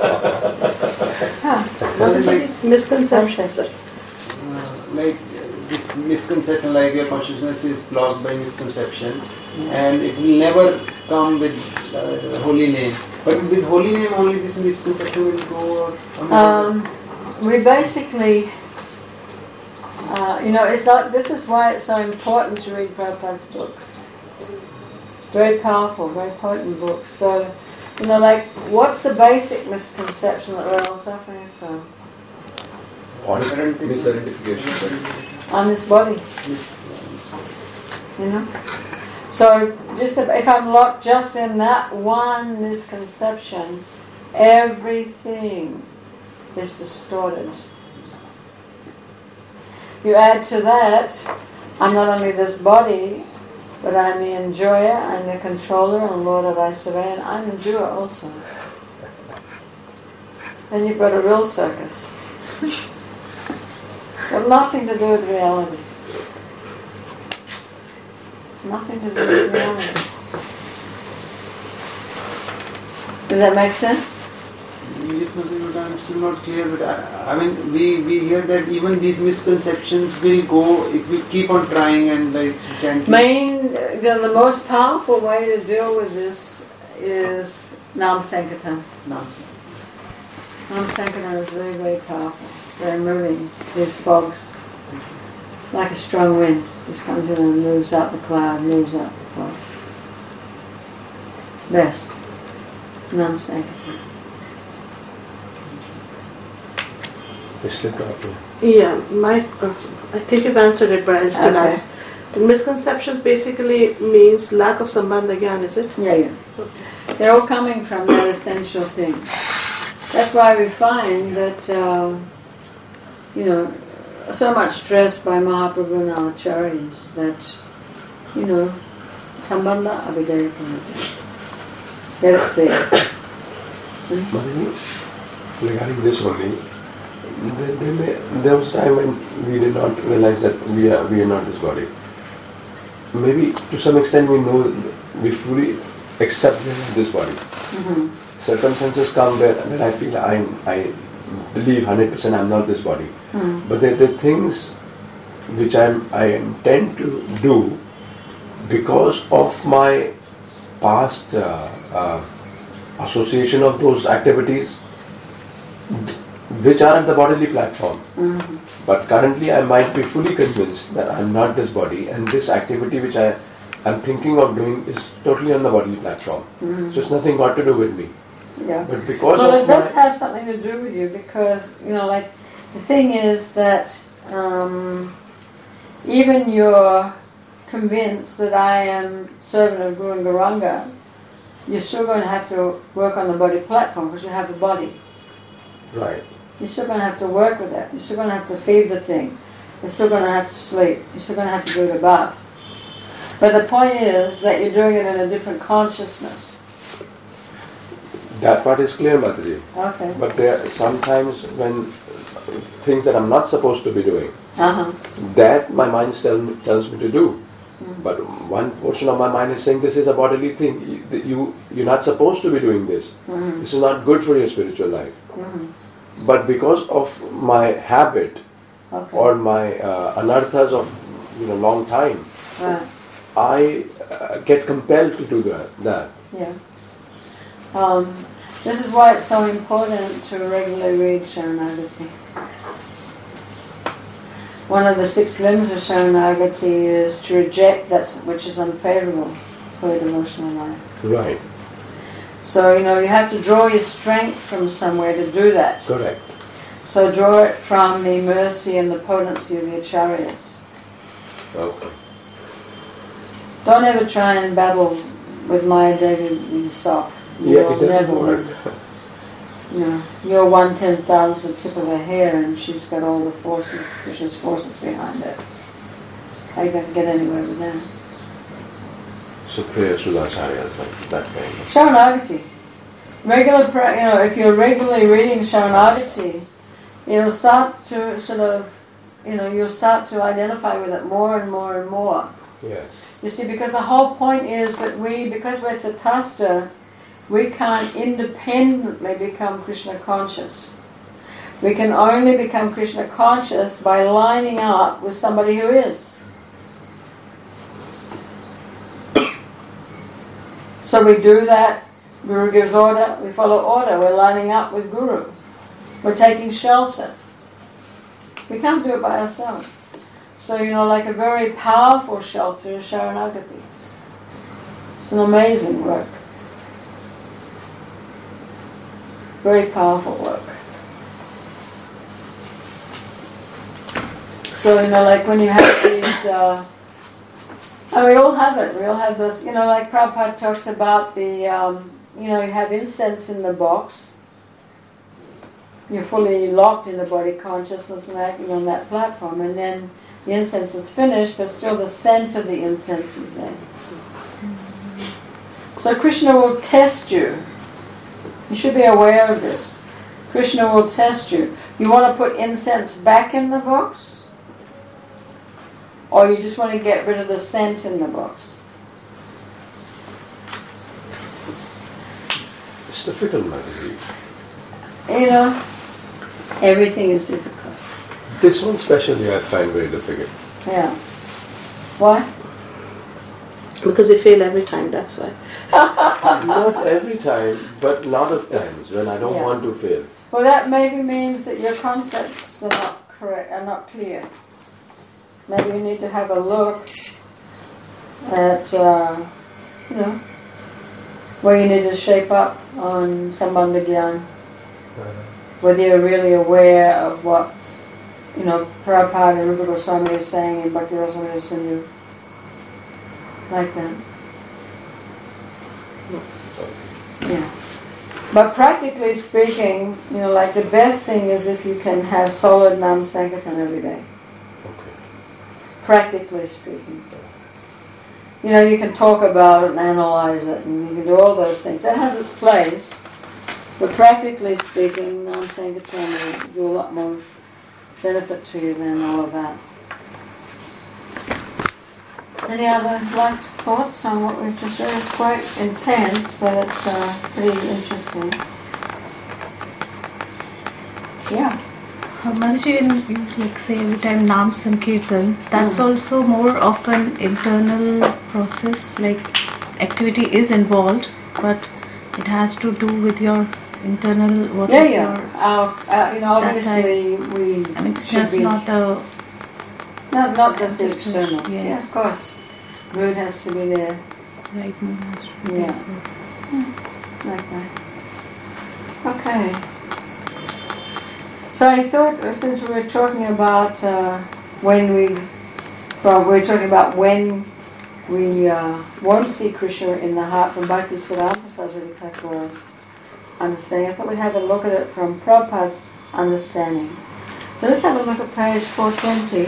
Huh. What are these misconceptions? Conception. Uh, like this misconception, like your consciousness is blocked by misconception, and it will never come with uh, holy name. But with holy name only this misconception will go or something? Um, we basically, uh, you know, it's not, this is why it's so important to read Prabhupada's books. Very powerful, very potent books. So, you know, like, what's the basic misconception that we're all suffering from? Misidentification. On this body. You know? So, just if, if I'm locked just in that one misconception, everything is distorted. You add to that, I'm not only this body, but I'm the enjoyer, I'm the controller and Lord of Aisaraya, and I'm the doer also. Then you've got a real circus. Got nothing to do with reality. Nothing to do with reality. Does that make sense? Yes, no, but I'm still not clear. But I, I mean, we, we hear that even these misconceptions will go if we keep on trying and like chanting. Main, the, the most powerful way to deal with this is Nam Sankirtan. No. Nam Sankirtan is very, very powerful. Very moving. These fogs, like a strong wind, just comes in and moves out the cloud, moves out the fog. Best. Nam Sankirtan. Yeah, my, uh, I think you've answered it, but I'll still Okay. ask. The misconceptions basically means lack of sambandha gyan, is it? Yeah, yeah. They're all coming from that essential thing. That's why we find that, uh, you know, so much stress by Mahaprabhu and our acharyas that, you know, sambandha abhidaya kamata. Get it there. Hmm? Regarding this only, there, there, may, there was a time when we did not realize that we are we are not this body. Maybe to some extent we know, we fully accept this body. Mm-hmm. Circumstances come where, where I feel I I believe one hundred percent I'm not this body. Mm. But there are things which I'm, I intend to do because of my past uh, uh, association of those activities which are on the bodily platform. Mm-hmm. But currently I might be fully convinced that I'm not this body and this activity which I am thinking of doing is totally on the bodily platform. Mm-hmm. So it's nothing got to do with me. Yeah. But because Well, of it does my, have something to do with you because, you know, like, the thing is that um, even you're convinced that I am servant of Guru and Gauranga, you're still going to have to work on the body platform because you have a body. right. You're still going to have to work with that. You're still going to have to feed the thing. You're still going to have to sleep. You're still going to have to do the bath. But the point is that you're doing it in a different consciousness. That part is clear, Mataji. Okay. But there are sometimes when things that I'm not supposed to be doing, Uh-huh. that my mind tell, tells me to do. Mm. But one portion of my mind is saying this is a bodily thing. You, you, you're not supposed to be doing this. Mm-hmm. This is not good for your spiritual life. Mm-hmm. But because of my habit Okay. or my uh, anarthas of you know long time, Right. I uh, get compelled to do that. that. Yeah. Um, this is why it's so important to regularly read Sharanagati. One of the six limbs of Sharanagati is to reject that which is unfavorable for your devotional life. Right. So, you know, you have to draw your strength from somewhere to do that. Correct. So draw it from the mercy and the potency of the acharyas. Okay. Don't ever try and battle with Maya Devi yourself. Yeah, You'll it doesn't never work. win. You know, you're one ten thousand the tip of her hair and she's got all the forces, vicious forces behind it. How are you going to get anywhere with that? So prayer Sudacharya, that, that kind of. Sharanagati. Regular, pra- you know, if you're regularly reading Sharanagati, it'll start to sort of, you know, you'll start to identify with it more and more and more. Yes. You see, because the whole point is that we, because we're Tatastha, we can't independently become Krishna conscious. We can only become Krishna conscious by lining up with somebody who is. So we do that Guru gives order, we follow order, we're lining up with Guru. We're taking shelter. We can't do it by ourselves. So, you know, like a very powerful shelter is Sharanagati. It's an amazing work. Very powerful work. So, you know, like when you have these, uh, and we all have it, we all have those, you know, like Prabhupada talks about the, um, you know, you have incense in the box, you're fully locked in the body consciousness and acting on that platform, and then the incense is finished, but still the scent of the incense is there. So Krishna will test you. You should be aware of this. Krishna will test you. You want to put incense back in the box? Or you just want to get rid of the scent in the box? It's difficult, Mataji. You know, everything is difficult. This one especially I find very difficult. Yeah. Why? Because you fail every time, that's why. Not every time, but a lot of times when I don't Yeah. want to fail. Well, that maybe means that your concepts are not correct, are not clear. Maybe you need to have a look at, uh, you know, where you need to shape up on Sambandha Gyan. Whether you're really aware of what, you know, Prabhupada and Rupa Goswami is saying in Bhakti Rasamrita Sindhu. Like that. Yeah. But practically speaking, you know, like the best thing is if you can have solid Nam Sankirtan every day. Okay. Practically speaking. You know, you can talk about it and analyze it and you can do all those things. That has its place. But practically speaking, Nam Sankirtan will do a lot more benefit to you than all of that. Any other last thoughts on what we've just read? It's quite intense, but it's uh, pretty interesting. Yeah. Mataji, when you like say every time Nam Sankirtan, that's mm. also more of an internal process, like activity is involved, but it has to do with your internal, what yeah, is yeah. your... Uh, uh, you know, obviously I, we I mean, it's should just be, not a... Not, not just the just external. yes. Yeah, of course. Mood has to be there. Right mood has to be Yeah. there. Like that. Okay. So I thought, since we were talking about uh, when we, well, we were talking about when we uh, won't see Krishna in the heart from Bhakti Siddhanta Saraswati Thakur's understanding, I thought we'd have a look at it from Prabhupada's understanding. So let's have a look at page four twenty.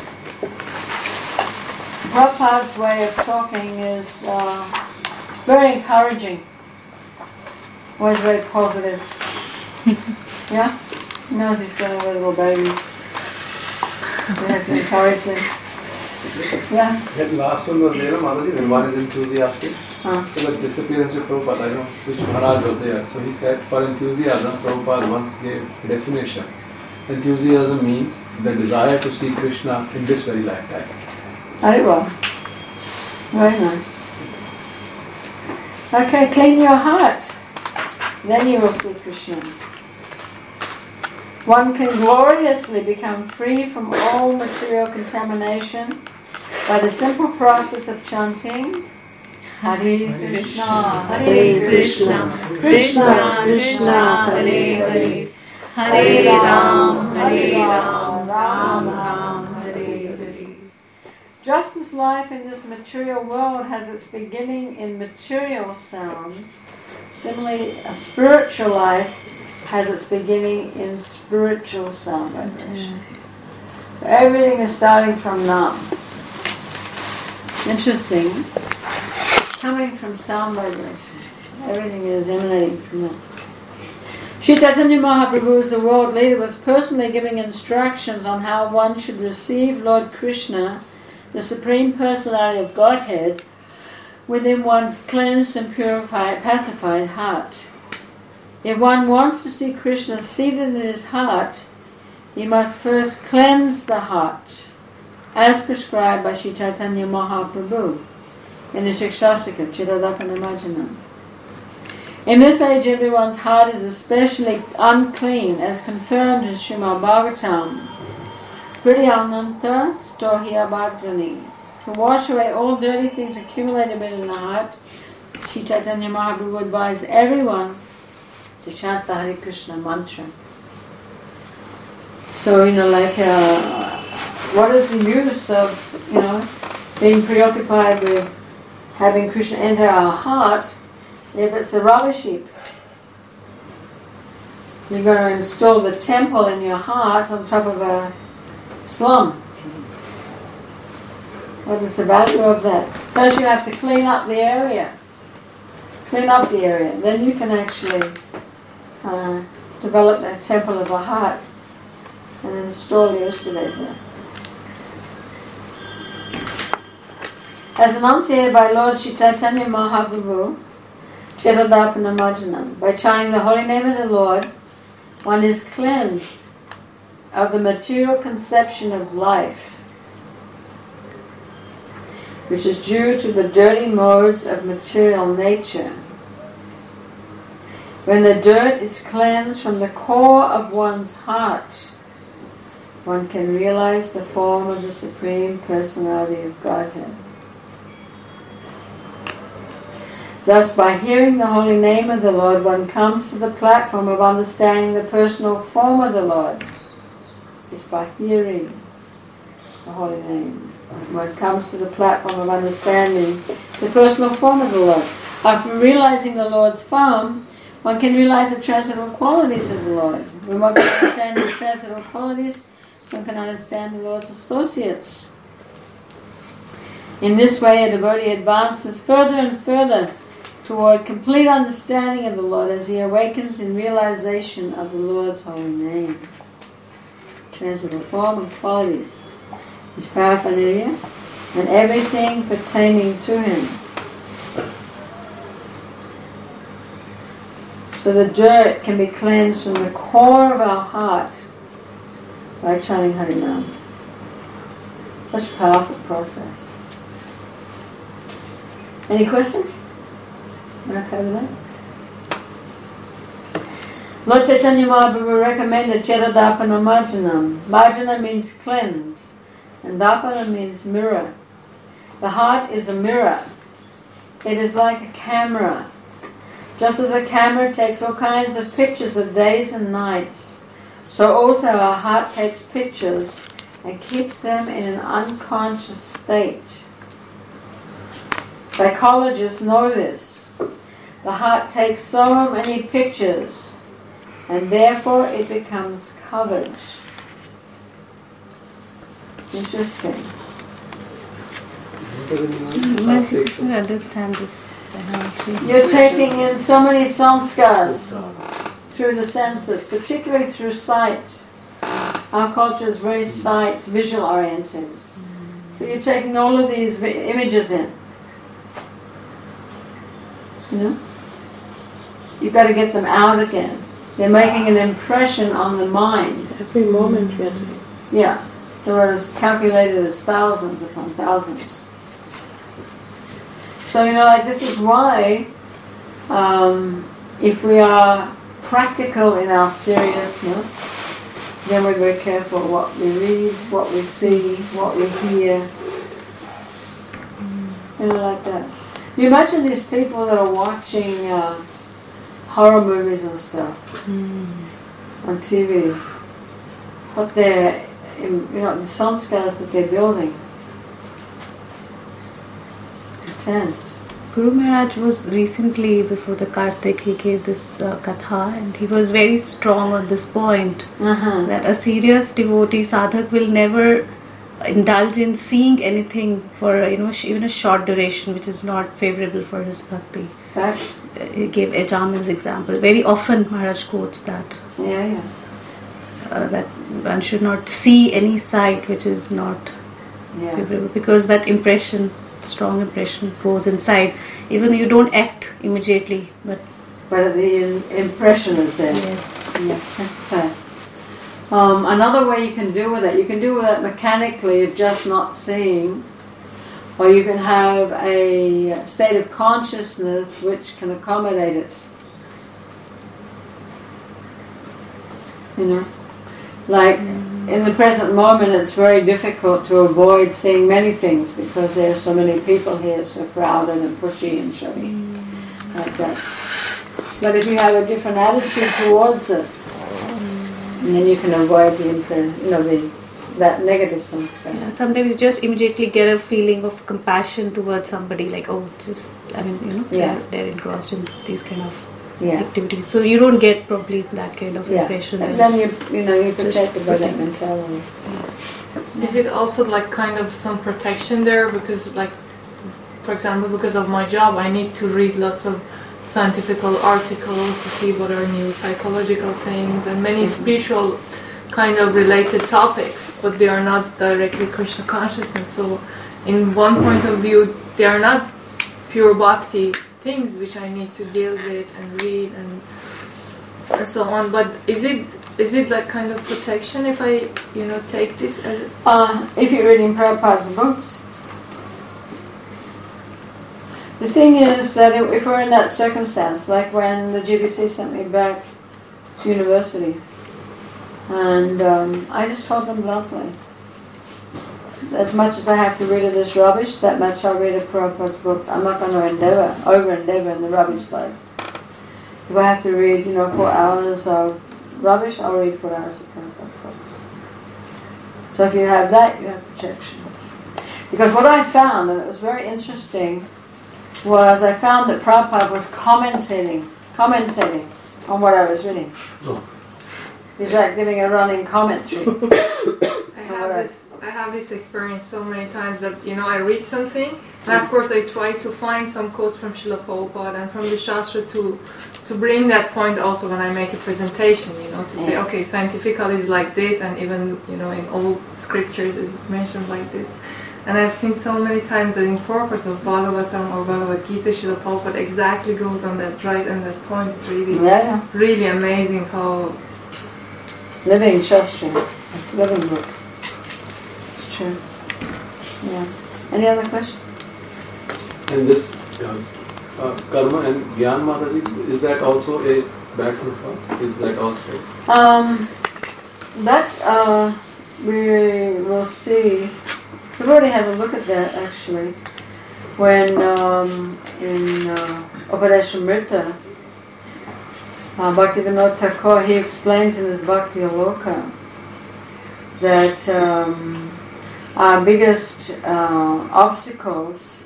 Prabhupada's way of talking is uh, very encouraging. Always very positive. Yeah? He knows he's dealing with little babies. We have to encourage them. Yeah? That last one was there, Mataji, when one is enthusiastic. Huh. So that disappearance of Prabhupada, I don't know which Maharaj was there. So he said, for enthusiasm, Prabhupada once gave a definition. Enthusiasm means the desire to see Krishna in this very lifetime. Very well. Very nice. Okay, clean your heart. Then you will see Krishna. One can gloriously become free from all material contamination by the simple process of chanting Hare Krishna, Hare Krishna, Krishna Krishna, Hare Hare, Hare Ram, Hare Ram, Ram Ram, Hare Hare. Just as life in this material world has its beginning in material sound, similarly a spiritual life has its beginning in spiritual sound vibration. Mm. Everything is starting from Nam. Interesting. Coming from sound vibration. Everything is emanating from that. Sri Chaitanya Mahaprabhu, as the world leader, was personally giving instructions on how one should receive Lord Krishna, the Supreme Personality of Godhead, within one's cleansed and purified, pacified heart. If one wants to see Krishna seated in his heart, he must first cleanse the heart, as prescribed by Sri Chaitanya Mahaprabhu in the Shikshastika, Chiradapana Majana. In this age, everyone's heart is especially unclean, as confirmed in Srimad Bhagavatam. Hridyananta stohya bhadrani. To wash away all dirty things accumulated within the heart, Sri Chaitanya Mahaprabhu advised everyone to chant the Hare Krishna mantra. So, you know, like, uh, what is the use of, you know, being preoccupied with having Krishna enter our heart if it's a rubbish heap? You're going to install the temple in your heart on top of a slum. What is the value of that? First you have to clean up the area. Clean up the area. Then you can actually uh, develop that temple of a heart and install your Istadeva there. As enunciated by Lord Sri Chaitanya Mahaprabhu, Chetadapana Majanam, by chanting the holy name of the Lord, one is cleansed of the material conception of life, which is due to the dirty modes of material nature. When the dirt is cleansed from the core of one's heart, one can realize the form of the Supreme Personality of Godhead. Thus, by hearing the holy name of the Lord, one comes to the platform of understanding the personal form of the Lord. It's by hearing the holy name. One comes to the platform of understanding the personal form of the Lord. After realizing the Lord's form, one can realize the transcendental qualities of the Lord. When one can understand these transcendental qualities, one can understand the Lord's associates. In this way, a devotee advances further and further toward complete understanding of the Lord as he awakens in realization of the Lord's holy name. Transcendental form and qualities, his paraphernalia, and everything pertaining to him. So the dirt can be cleansed from the core of our heart by chanting Harinam. Such a powerful process. Any questions? Okay with that? Lord Chaitanya Mahaprabhu recommended Chetadapana Marjanam. Marjana means cleanse, and Dapana means mirror. The heart is a mirror. It is like a camera. Just as a camera takes all kinds of pictures of days and nights, so also our heart takes pictures and keeps them in an unconscious state. Psychologists know this. The heart takes so many pictures, and therefore it becomes covered. Interesting. Much people understand this analogy. You're taking in so many sanskars through the senses, particularly through sight. Our culture is very sight, visual oriented. So you're taking all of these vi- images in. You know? You've got to get them out again. They're making an impression on the mind. Every moment we are doing. Yeah. It was calculated as thousands upon thousands. So, you know, like this is why um, if we are practical in our seriousness, then we're very careful what we read, what we see, what we hear. You know, like that. You imagine these people that are watching uh, horror movies and stuff mm. on T V. What they're, you know, the sanskars that they're building. Intense. Guru Maharaj was recently, before the Kartik, he gave this uh, katha, and he was very strong on this point, uh-huh. that a serious devotee sadhak will never indulge in seeing anything for, you know, even a short duration, which is not favorable for his bhakti. Fact. He gave Ejamin's example. Very often Maharaj quotes that. Yeah, yeah. Uh, that one should not see any sight which is not yeah. favorable, because that impression, strong impression, goes inside. Even you don't act immediately, but but the in- impression is there. Yes. Yeah, that's fair. Um, another way you can deal with it, you can deal with it mechanically of just not seeing, or you can have a state of consciousness which can accommodate it. You know, like in the present moment, it's very difficult to avoid seeing many things because there are so many people here, so crowded and pushy and showy, like that. But if you have a different attitude towards it, and then you can avoid the, you know, the that negative sanskar. Yeah, sometimes you just immediately get a feeling of compassion towards somebody, like, oh, just, I mean, you know, Yeah. they're, they're engrossed in these kind of Yeah. activities. So you don't get probably that kind of Yeah. impression. And that- then you, you know, you're Just protected by that protect. mentality. Yes. Is it also like kind of some protection there? Because like, for example, because of my job, I need to read lots of scientific articles to see what are new psychological things and many spiritual kind of related topics, but they are not directly Krishna consciousness. So in one point of view, they are not pure bhakti things which I need to deal with and read and, and so on. But is it is it like kind of protection if I, you know, take this as Uh, if you're reading Prabhupada's books. The thing is that if we're in that circumstance, like when the G B C sent me back to university, and um, I just told them bluntly, as much as I have to read of this rubbish, that much I'll read of Prabhupada's books. I'm not going to endeavour, over-endeavour in the rubbish side. If I have to read, you know, four hours of rubbish, I'll read four hours of Prabhupada's books. So if you have that, you have protection. Because what I found, and it was very interesting, was I found that Prabhupada was commentating, commentating on what I was reading. Oh. He's like giving a running commentary. I have this I have this experience so many times that, you know, I read something and of course I try to find some quotes from Srila Prabhupada and from the Shastra to to bring that point also when I make a presentation, you know, to say, okay, scientifically is like this, and even, you know, in all scriptures it's mentioned like this. And I've seen so many times that in purpose of Bhagavatam or Bhagavad Gita, Srila Prabhupada exactly goes on that right and that point. It's really, Yeah. really amazing how... Living Shastra. It's a living book. It's true. Yeah. Any other questions? And this uh, uh, karma and Gyan Mataji, is that also a back sanskar? Is that also? Um, that uh, we will see. We've already had a look at that actually. When um, in uh, Upadeshamrita, uh, Bhaktivinoda Thakur, he explains in his Bhakti Aloka that um, our biggest uh, obstacles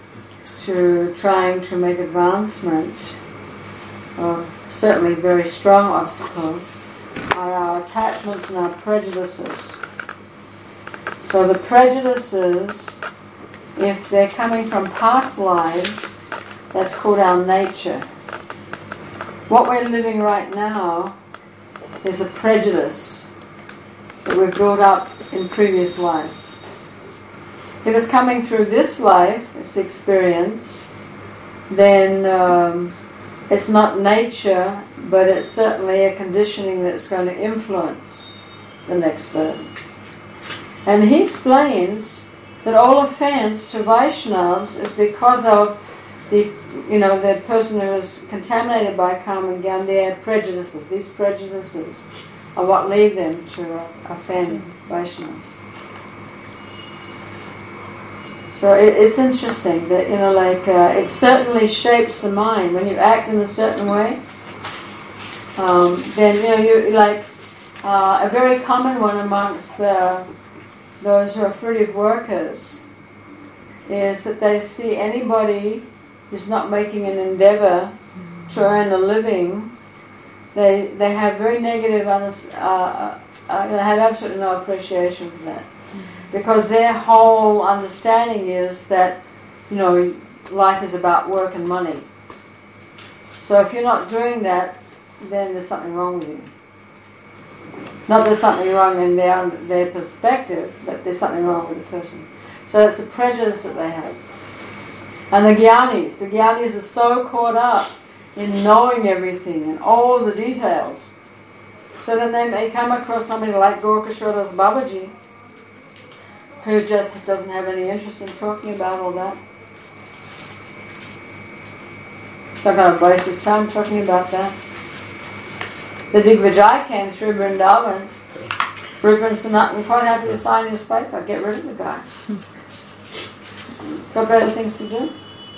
to trying to make advancement, or certainly very strong obstacles, are our attachments and our prejudices. So the prejudices, if they're coming from past lives, that's called our nature. What we're living right now is a prejudice that we've built up in previous lives. If it's coming through this life, it's experience, then um, it's not nature, but it's certainly a conditioning that's going to influence the next birth. And he explains that all offense to Vaishnavas is because of the, you know, the person who is contaminated by karma and gyan, their prejudices. These prejudices are what lead them to offend Vaishnavas. So it, it's interesting that, you know, like uh, it certainly shapes the mind. When you act in a certain way, um, then, you know, you like uh, a very common one amongst the those who are fruitive workers is that they see anybody who's not making an endeavour to earn a living, they they have very negative, uh, uh, uh, they have absolutely no appreciation for that. Because their whole understanding is that, you know, life is about work and money. So if you're not doing that, then there's something wrong with you. Not there's something wrong in their their perspective, but there's something wrong with the person. So it's a prejudice that they have. And the Gyanis, the Gyanis are so caught up in knowing everything and all the details. So then they may come across somebody like Gorkashore Das Babaji, who just doesn't have any interest in talking about all that. He's not going to waste his time talking about that. the Digvijay came through Vrindavan, Rupa and Sanatan quite happy to sign his paper, get rid of the guy. Got better things to do.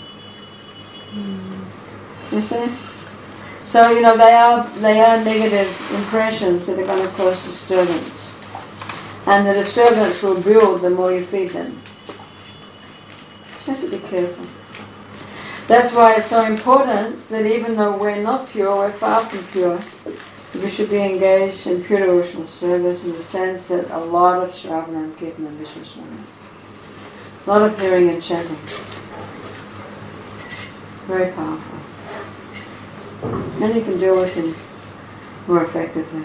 You see? So, you know, they are, they are negative impressions that are going to cause disturbance. And the disturbance will build the more you feed them. So you have to be careful. That's why it's so important that even though we're not pure, we're far from pure, we should be engaged in pure devotional service in the sense that a lot of Shravana and Kirtana and Vishnu Smarana. A lot of hearing and chanting. Very powerful. Then you can deal with things more effectively.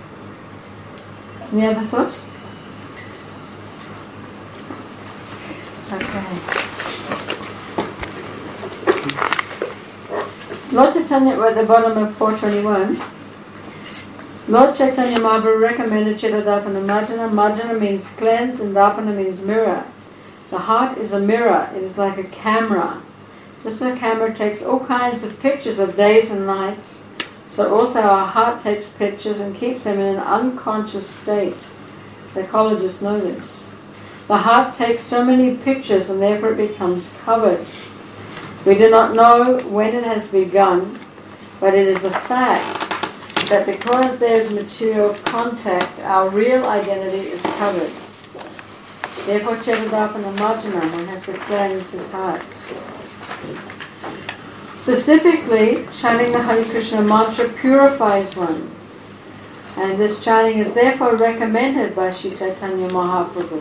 Any other thoughts? Okay. Lord Chaitanya at the bottom of four twenty-one. Lord Chaitanya Mahaprabhu recommended Chittadapana Marjana. Marjana means cleanse and Dapana means mirror. The heart is a mirror. It is like a camera. Just as a camera takes all kinds of pictures of days and nights, so also our heart takes pictures and keeps them in an unconscious state. Psychologists know this. The heart takes so many pictures and therefore it becomes covered. We do not know when it has begun, but it is a fact that because there is material contact, our real identity is covered. Therefore, Chittadapana Marjana, one has to cleanse his heart. Specifically, chanting the Hare Krishna mantra purifies one. And this chanting is therefore recommended by Sri Chaitanya Mahaprabhu.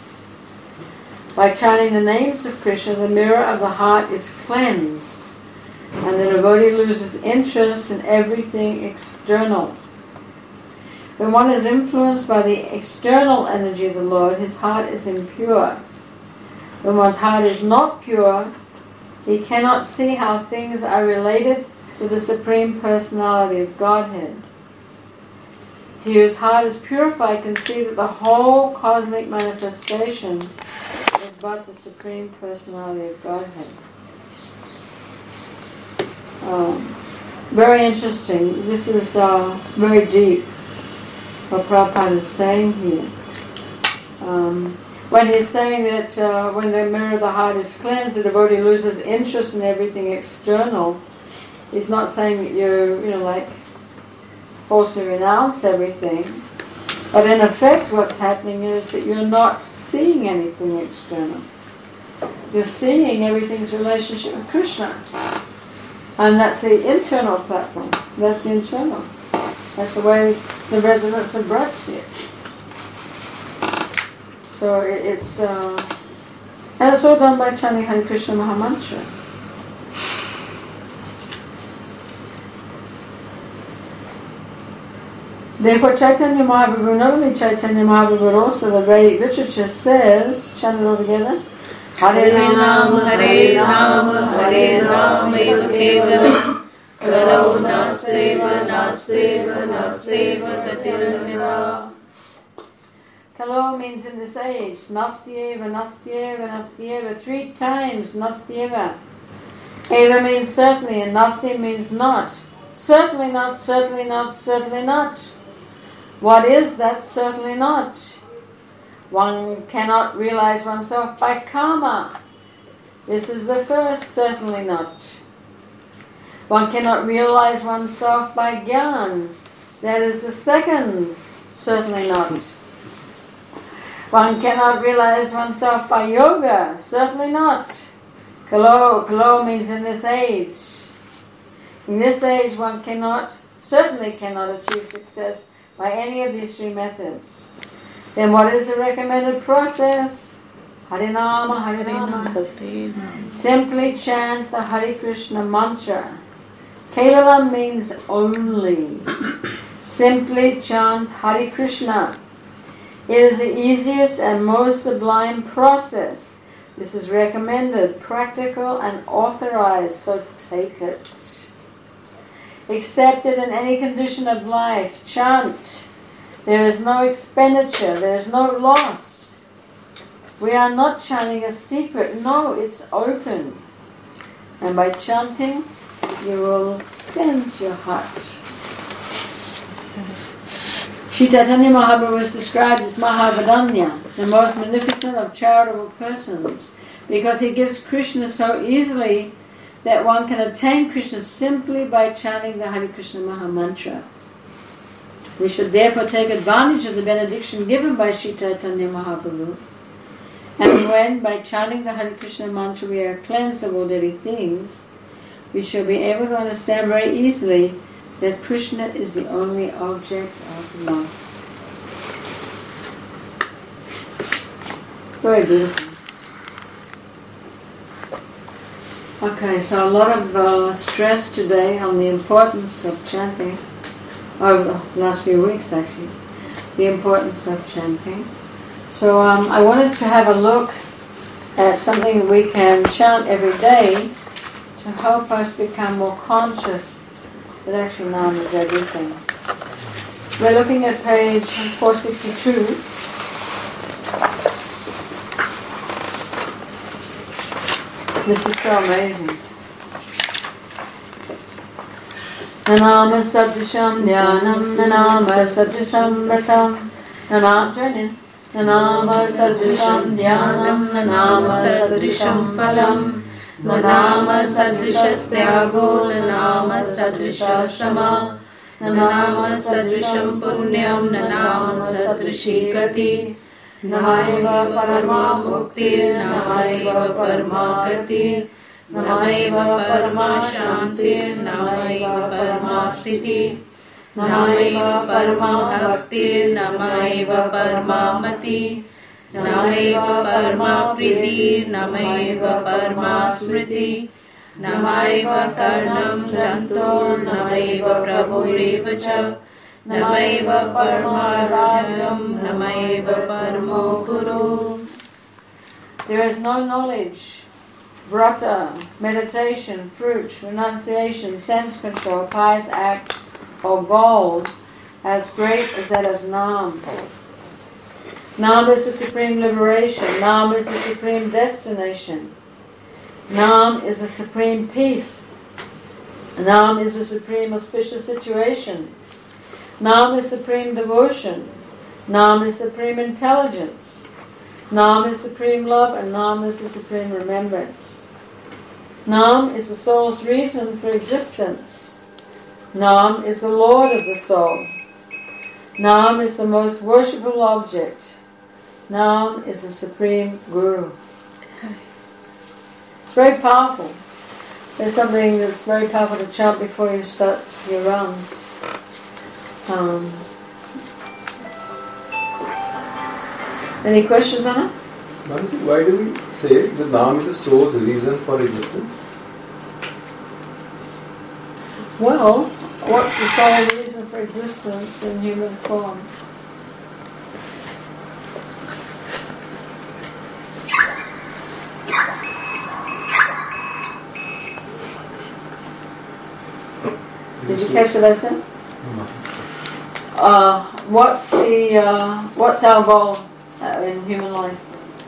By chanting the names of Krishna, the mirror of the heart is cleansed, and the devotee loses interest in everything external. When one is influenced by the external energy of the Lord, his heart is impure. When one's heart is not pure, he cannot see how things are related to the Supreme Personality of Godhead. He whose heart is purified can see that the whole cosmic manifestation is but the Supreme Personality of Godhead. Um, very interesting. This is uh, very deep, what Prabhupada is saying here. Um, when he's saying that uh, when the mirror of the heart is cleansed, the devotee loses interest in everything external, he's not saying that you, you know, like, falsely renounce everything. But in effect what's happening is that you're not seeing anything external. You're seeing everything's relationship with Krishna. And that's the internal platform. That's the internal. That's the way the residents of Braj see it. So it, it's, uh, and it's all done by chanting Hare Krishna Mahamantra. Therefore, Chaitanya Mahaprabhu, not only Chaitanya Mahaprabhu, but also the Vedic literature says, chant it all together, Hare Rama, Hare Rama, Hare Rama, Eva Kevalam, Kalau Nasteva, Nasteva, Nasteva, Gatiranyata. Kalau means in this age, Nastyeva, Nastyeva, Nastyeva, three times Nastyeva. Eva means certainly, and Nasti means not. Certainly not, certainly not, certainly not. What is that? Certainly not. One cannot realize oneself by karma. This is the first, certainly not. One cannot realize oneself by jnana. That is the second, certainly not. One cannot realize oneself by yoga, certainly not. Kalo, kalo means in this age. In this age one cannot, certainly cannot achieve success by any of these three methods. Then what is the recommended process? Harinama, Harinama. Simply chant the Hare Krishna mantra. Kevalam means only. Simply chant Hare Krishna. It is the easiest and most sublime process. This is recommended, practical and authorized, so take it. Accepted in any condition of life, chant. There is no expenditure, there is no loss. We are not chanting a secret, no, it's open. And by chanting, you will cleanse your heart. Sri Chaitanya Mahaprabhu is described as Mahavadanya, the most magnificent of charitable persons, because he gives Krishna so easily that one can attain Krishna simply by chanting the Hare Krishna Maha Mantra. We should therefore take advantage of the benediction given by Sri Chaitanya Mahaprabhu, and when by chanting the Hare Krishna Mantra we are cleansed of all dirty things, we shall be able to understand very easily that Krishna is the only object of love. Very beautiful. Okay, so a lot of uh, stress today on the importance of chanting, over the last few weeks actually, the importance of chanting. So um, I wanted to have a look at something we can chant every day to help us become more conscious that actually Nam is everything. We're looking at page four sixty-two. This is so amazing. Nanama sadrisham dhyanam, nanama sadrisham mritam, nanam nanama sadrisham dhyanam, nanama sadrisham phalam, nanama sadrishastyago, nanama sadrishasama, nanama sadrisham punyam, nanama sadrishikati, namaiva parama muktir, namaiva parama gati, namaiva parama shantir, namaiva parama sthiti, namaiva parama bhaktir, namaiva parama mati, namaiva parama priti, namaiva parama smriti, namaiva karnam janto, namaiva prabhurevacha, namaiva parama radham, namaiva paramo guru. There is no knowledge, vrata, meditation, fruit, renunciation, sense control, pious act, or gold as great as that of Nam. Nam is the supreme liberation. Nam is the supreme destination. Nam is the supreme peace. Nam is the supreme auspicious situation. Nam is supreme devotion. Nam is supreme intelligence. Nam is supreme love, and Nam is the supreme remembrance. Nam is the soul's reason for existence. Nam is the Lord of the soul. Nam is the most worshipful object. Nam is the supreme Guru. It's very powerful. There's something that's very powerful to chant before you start your rounds. Um, any questions on it? Mataji, why do we say that Nam is the soul's reason for existence? Well, what's the sole reason for existence in human form? Did you catch what I said? Uh, what's the uh, what's our goal uh, in human life?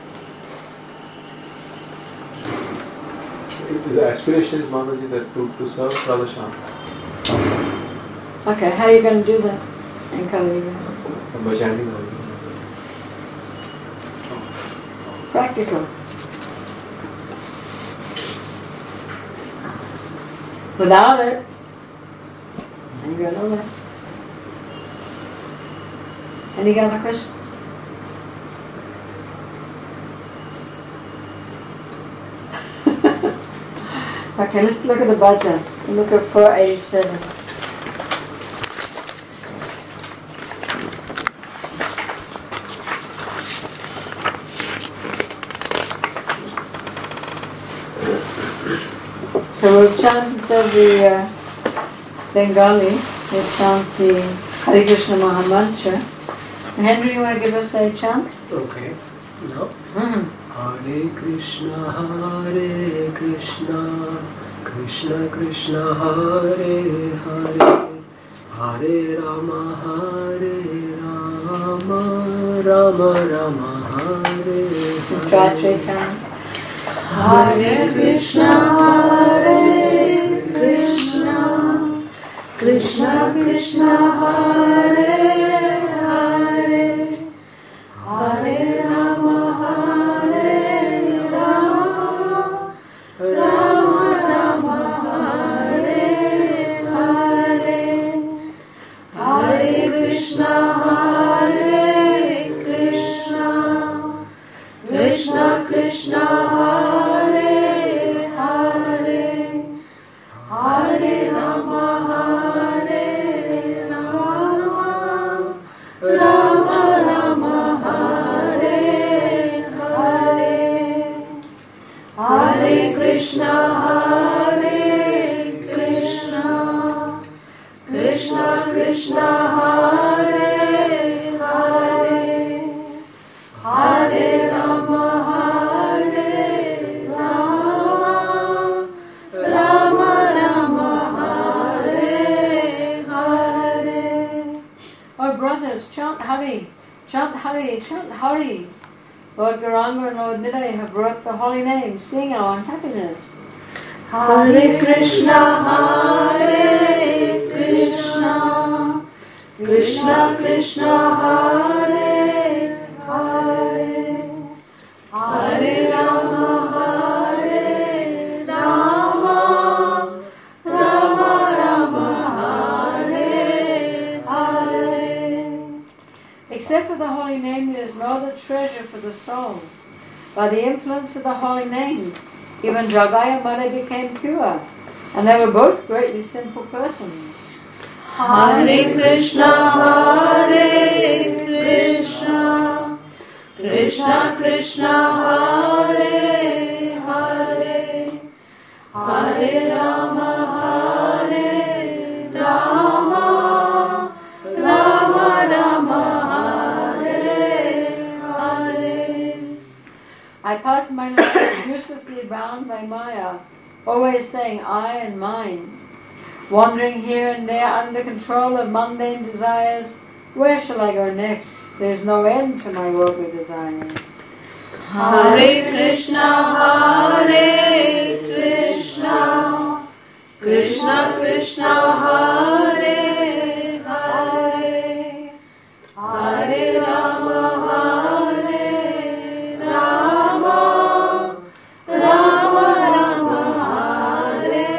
The aspiration is, Mataji, that to, to serve Radha Shyam. Okay, how are you going to do that in Kali Yuga? By chanting. Practical. Without it, you go nowhere. Any other questions? Okay, let's look at the bhajan. Look at four eighty-seven. So we'll chant instead of the uh, Bengali, we'll chant the Hare Krishna Maha Mantra. And Henry, you want to give us a chant? Okay. No? Mm-hmm. Hare Krishna, Hare Krishna, Krishna Krishna, Hare Hare, Hare Rama, Hare Rama, Rama Rama, Hare Hare. Try three times. Hare Krishna, Hare Krishna, Krishna Krishna, Hare Hare, Hare Rama, Hare Rama, Rama Rama, Hare Hare, Hare Krishna, Hare Krishna, Krishna Krishna, Hare Hare, Hare Rama, Hare Rama, Rama Rama, Hare Hare, Hare Krishna, Hare Krishna, Krishna Krishna, Hare Hare, Hare Rama, Hare Rama, Rama Rama, Hare Hare. Oh, brothers, chant Hari, chant Hari, chant Hari. Lord Gauranga and Lord Nitai have brought the holy name. Sing our unhappiness. Hare Krishna, Hare Krishna, Krishna Krishna, Hare Hare, Hare Rama, Hare Rama, Rama Rama, Hare Hare. Except for the holy name, there is no other treasure for the soul. By the influence of the holy name, even Jagai and Mara became pure, and they were both greatly sinful persons. Hare Krishna, Hare Krishna, Krishna Krishna, Hare Hare, Hare Rama, Hare Rama, Rama Rama, Hare Hare. I passed my life uselessly bound by Maya, always saying I and mine, wandering here and there under control of mundane desires. Where shall I go next? There is no end to my worldly desires. Hare Krishna, Hare Krishna, Krishna Krishna, Hare Hare, Hare Rama, Hare Rama, Rama Rama, Hare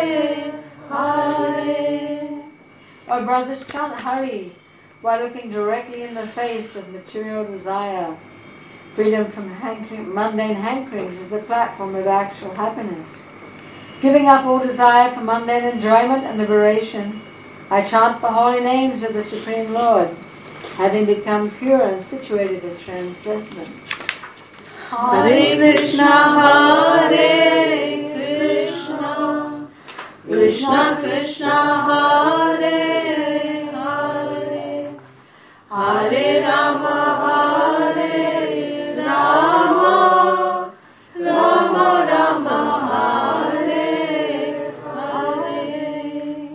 Hare. Oh, brothers, chant Hari while looking directly in the face of material desire. Freedom from hankering, mundane hankerings is the platform of actual happiness. Giving up all desire for mundane enjoyment and liberation, I chant the holy names of the Supreme Lord, having become pure and situated in transcendence. Hare Krishna, Hare Krishna, Krishna Krishna, Hare Hare, Hare Rama, Hare Rama, Rama Rama, Hare Hare.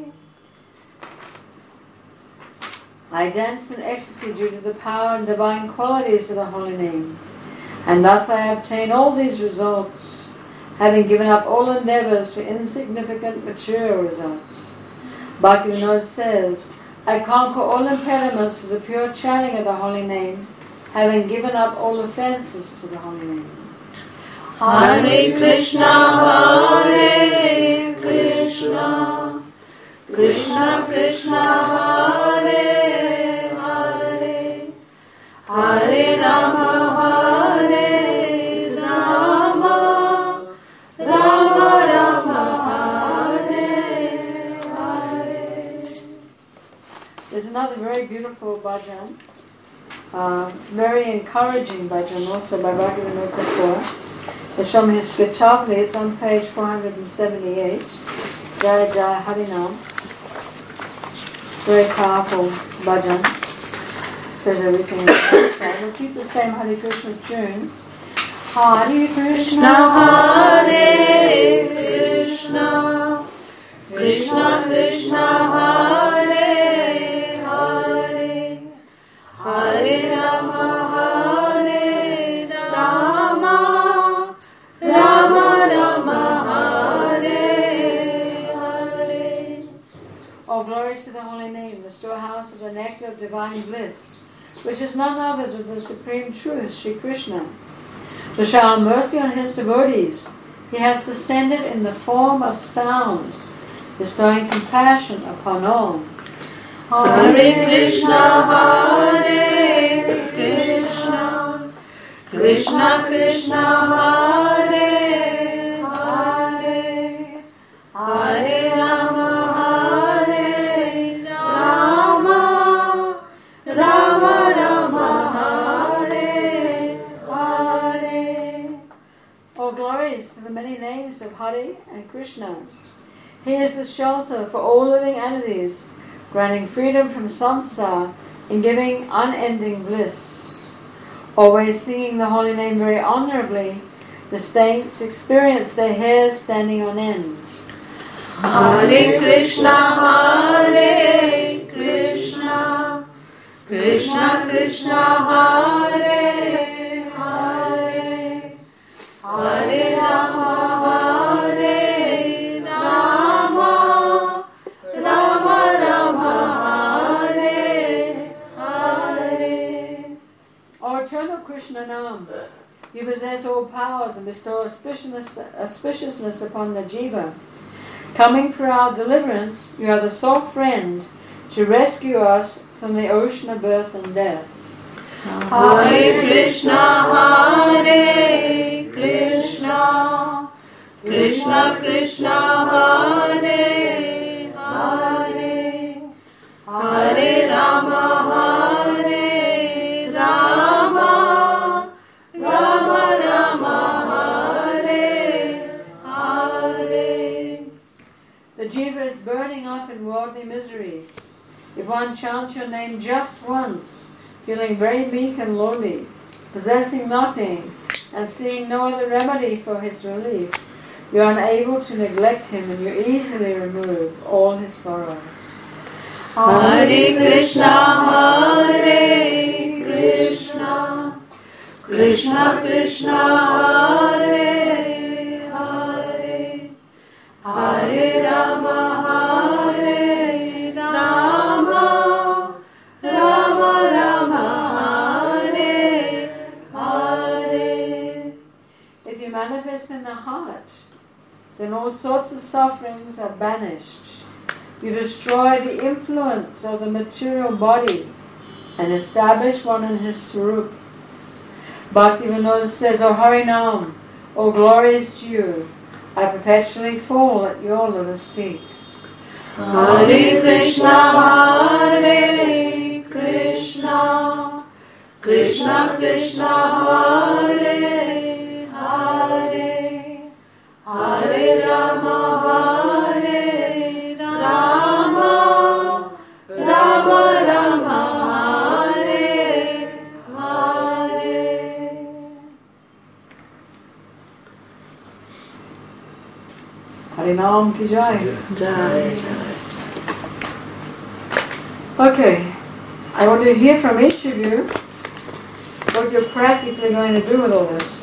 I dance in ecstasy due to the power and divine qualities of the holy name, and thus I obtain all these results, having given up all endeavors for insignificant material results. Bhaktivinoda says, I conquer all impediments to the pure chanting of the holy name, having given up all offences to the holy name. Hare Krishna, Hare Krishna, Krishna Krishna, Hare Hare, Hare Rama, Hare Rama, Rama Rama, Hare Hare. There's another very beautiful bhajan, uh, very encouraging bhajan also by Bhaktivinoda Thakur. It's from his Gitavali, it's on page four hundred seventy-eight. Jai Jai Harinam. Very powerful bhajan. Says everything in the side. We'll keep the same Hare Krishna tune. Hare Krishna, Hare Krishna, Krishna Krishna, Hare Hare, Hare Rama, Hare Rama, Rama Rama, Hare Hare. all glories to the holy name, the of divine bliss, which is none other than the Supreme Truth, Sri Krishna. To shower mercy on his devotees, he has descended in the form of sound, bestowing compassion upon all. Hare Krishna, Hare Krishna, Krishna Krishna, Hare Hare, Hare Rama, Hare Rama, Rama Rama, Hare Hare. All glories to the many names of Hare and Krishna. He is the shelter for all living entities, granting freedom from samsara and giving unending bliss. Always singing the holy name very honorably, the saints experience their hairs standing on end. Hare Krishna, Hare Krishna, Krishna Krishna, Hare Hare, Hare Rama, Hare Rama, Rama Rama, Hare Hare. O eternal Krishna Nam, you possess all powers and bestow auspiciousness, auspiciousness upon the jiva. Coming for our deliverance, you are the sole friend to rescue us from the ocean of birth and death. Hare Krishna, Hare Krishna, Krishna Krishna, Hare Hare, Hare Rama, Hare Rama, Rama Rama, Hare Hare. The jiva is burning up in worldly miseries. If one chants your name just once, feeling very meek and lowly, possessing nothing, and seeing no other remedy for his relief, you are unable to neglect him, and you easily remove all his sorrows. Hare Krishna, Hare Krishna, Krishna Krishna, Hare Hare, Hare Rama, Hare Rama, Rama Rama, Hare Hare. If you manifest in the heart, then all sorts of sufferings are banished. You destroy the influence of the material body and establish one in his swarup. Bhaktivinoda says, O Harinam, all glories to you, I perpetually fall at your lotus feet. Hare Krishna, Hare Krishna, Krishna Krishna, Hare Hare, Hare Rama, Hare Rama, Rama Rama, Hare Hare. Harinam ki jai. Jai. Okay, I want to hear from each of you what you're practically going to do with all this.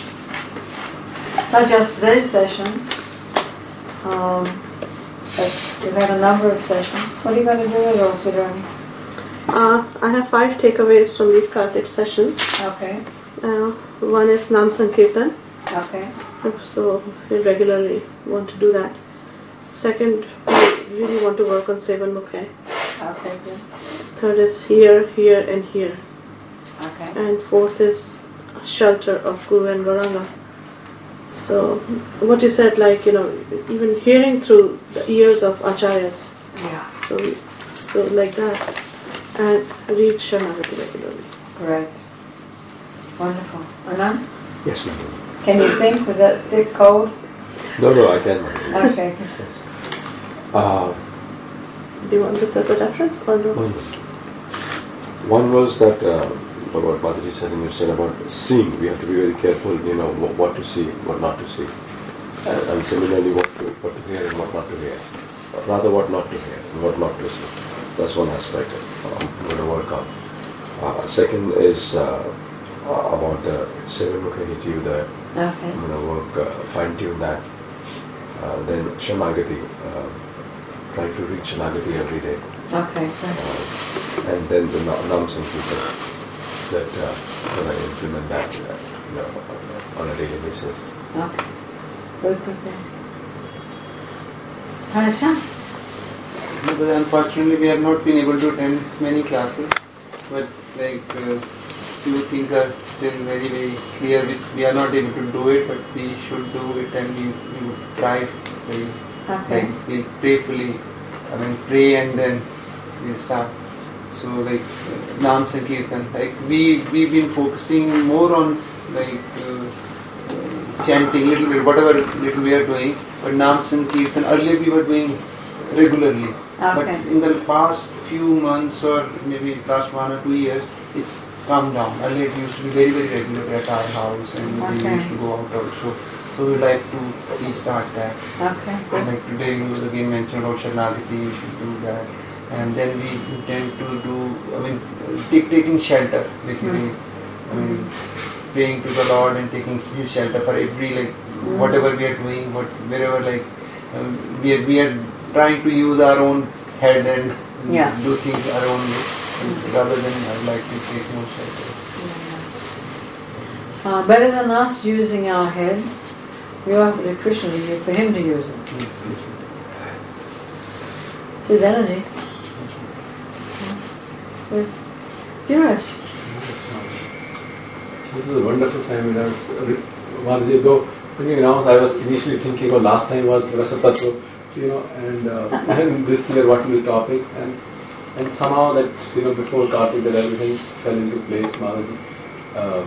Not just today's session, um, but we've had a number of sessions. What are you going to do with it all, Siddharani? Uh, I have five takeaways from these Kartik sessions. Okay, Uh, one is Nam Sankirtan, okay, so we regularly want to do that. Second, we really want to work on Sevan Mukhe. okay, good. Third is here, here and here. Okay, And fourth is shelter of Guru and Gauranga. So what you said, like, you know, even hearing through the ears of acharyas. yeah, So, so like that. And read Sharanagati regularly. great. Wonderful. Anand, Yes, ma'am. can you think with that thick cold? No, no, I can, ma'am. Okay, Yes. Uh, Do you want this as a reference or no? one, one was that uh, what Balaji said, and you said about seeing. We have to be very careful, you know, what, what to see, what not to see, and, and similarly, what to what to hear and what not to hear. Rather, what not to hear and what not to see. That's one aspect um, I'm going to work on. Uh, second is uh, about the Seven Mukha Hiji that okay, I'm going to work, uh, fine tune that. Uh, then Sharanagati, uh, try to reach Sharanagati every day. Okay, good. And then the no- Nam Sankirtan that uh, when I implement that uh, you know, on a daily basis. Okay. Good, good, good. Harsha? Because unfortunately we have not been able to attend many classes, but like uh, few things are still very very clear which we are not able to do it, but we should do it and we, we would try very Okay. like we prayerfully, I mean pray and then we'll start. So like uh, Nam Sankirtan, like we we've been focusing more on like uh, uh, chanting little bit, whatever little we are doing, but Nam Sankirtan earlier we were doing regularly. But Okay. in the past few months or maybe last one or two years, it's calmed down. Earlier it used to be very very regular at our house and we Okay. used to go out also. So we like to restart that. Okay, And good. like today you again mentioned about Sharanagati, we should do that. And then we intend to do, I mean, take, taking shelter basically. I mean, praying to the Lord and taking His shelter for every like Mm. whatever we are doing, what wherever like um, we are, we are trying to use our own head and Yeah. do things our own way, and rather than I'd like to take more shelter. Uh, better than us using our head, we offer to Krishna to use for him to use it. Yes, yes. It's his energy. Good. Dheeraj? Yes, ma'am. This is a wonderful seminar. Mataji, though when you announced, I was initially thinking, oh, last time was Rasatattva, you know, and uh, and this year what will be the topic, and and somehow that you know before Kartik that everything fell into place, Mataji. Uh,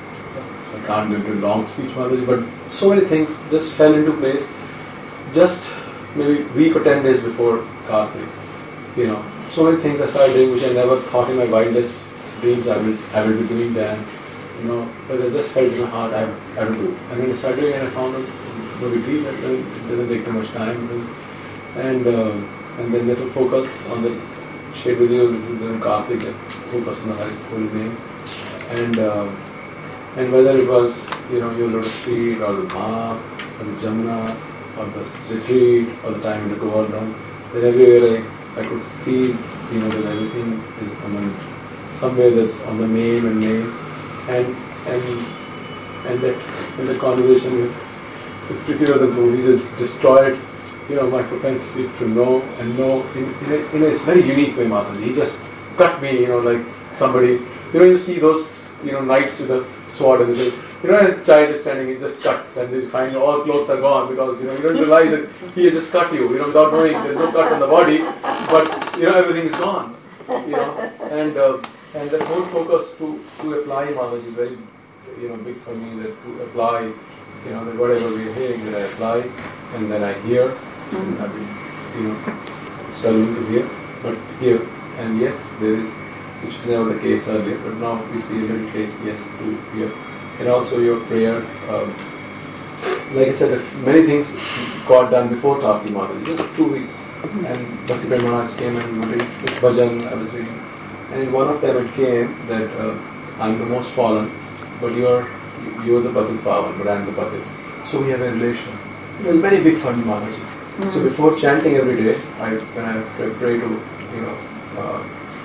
I can't go into a long speech, Mataji, but so many things just fell into place. Just maybe week or ten days before Kartik, you know, so many things I started doing which I never thought in my wildest dreams I will I will be doing them. You know, but I just felt in my heart I, I will do. And when I started doing it, I found out no big deal, it doesn't take too much time. And uh, and then little focus on the shared with you, then Kartik, and focus on the holy name. And uh, and whether it was, you know, your lotus feet or the Bhav or the Jamuna or the retreat or the time in the Govardhan, then everywhere I, I could see, you know, that everything is I mean, somewhere that on the name and name. And and and that in the conversation with, with Prithviraj Prabhu, he just destroyed, you know, my propensity to know and know in, in, a, in a very unique way, Mataji. He just cut me, you know, like somebody, you know, you see those, you know, knights with a sword and they say, you know, a child is standing, it just cuts and they find all clothes are gone because, you know, you don't realize that he has just cut you, you know, without knowing there's no cut on the body, but, you know, everything is gone, you know, and uh, And that whole focus to, to apply knowledge is very, you know, big for me. That to apply, you know, that whatever we are hearing, that I apply, and then I hear, and I've been, you know, struggling to hear, but hear. And yes, there is, which was never the case earlier, but now we see a little case, yes, to hear. And also your prayer, um, like I said, many things got done before Kartik Mataji, just two weeks. And Bhakti Prem Maharaj came and released this bhajan I was reading. And in one of them it came that uh, I'm the most fallen, but you're you're the Patit Pavan, but I'm the Patit. So we have a relation. It was very big for me, Mataji. Mm-hmm. So before chanting every day, I when I pray, pray to you know uh,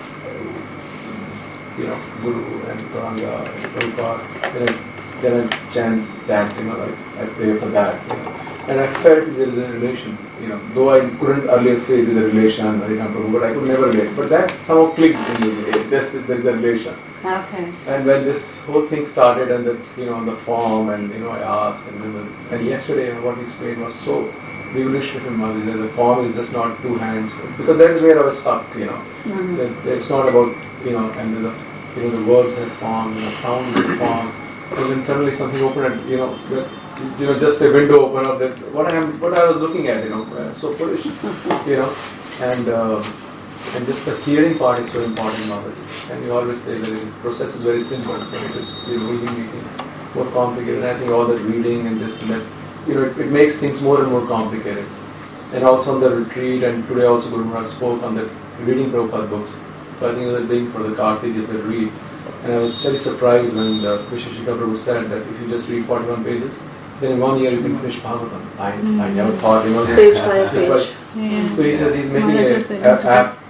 you know Guru and Puranga and Prabhupada, then I then I chant that, you know, like I pray for that, you know. And I felt there is a relation, you know, though I couldn't earlier say there is a relation, Harinam Prabhu, but I could never relate. But that somehow clicked in me, yes, there is a relation. Okay. And when this whole thing started and that, you know, on the form and, you know, I asked and then, the, and yesterday what you explained was so revolutionary for me, that the form is just not two hands, because that is where I was stuck, you know. Mm-hmm. That it's not about, you know, and the, you know, the words have form, the sounds have form, and then suddenly something opened and, you know, that, you know, just a window open up that what I am, what I was looking at, you know, uh, so foolish, you know, and uh, and just the hearing part is so important nowadays. And you always say that the process is very simple, but it is, you know, really making more complicated. And I think all that reading and this and that, you know, it, it makes things more and more complicated. And also on the retreat, and today also Guru Maharaj spoke on that reading Prabhupada books. So I think the thing for the Kartik is the read. And I was very surprised when the Visheshika Prabhu said that if you just read forty-one pages, then in one year you can finish Bhagavatam. I, mm. I never thought, you know, Page by that, page. Yeah. So he says he's making a, a app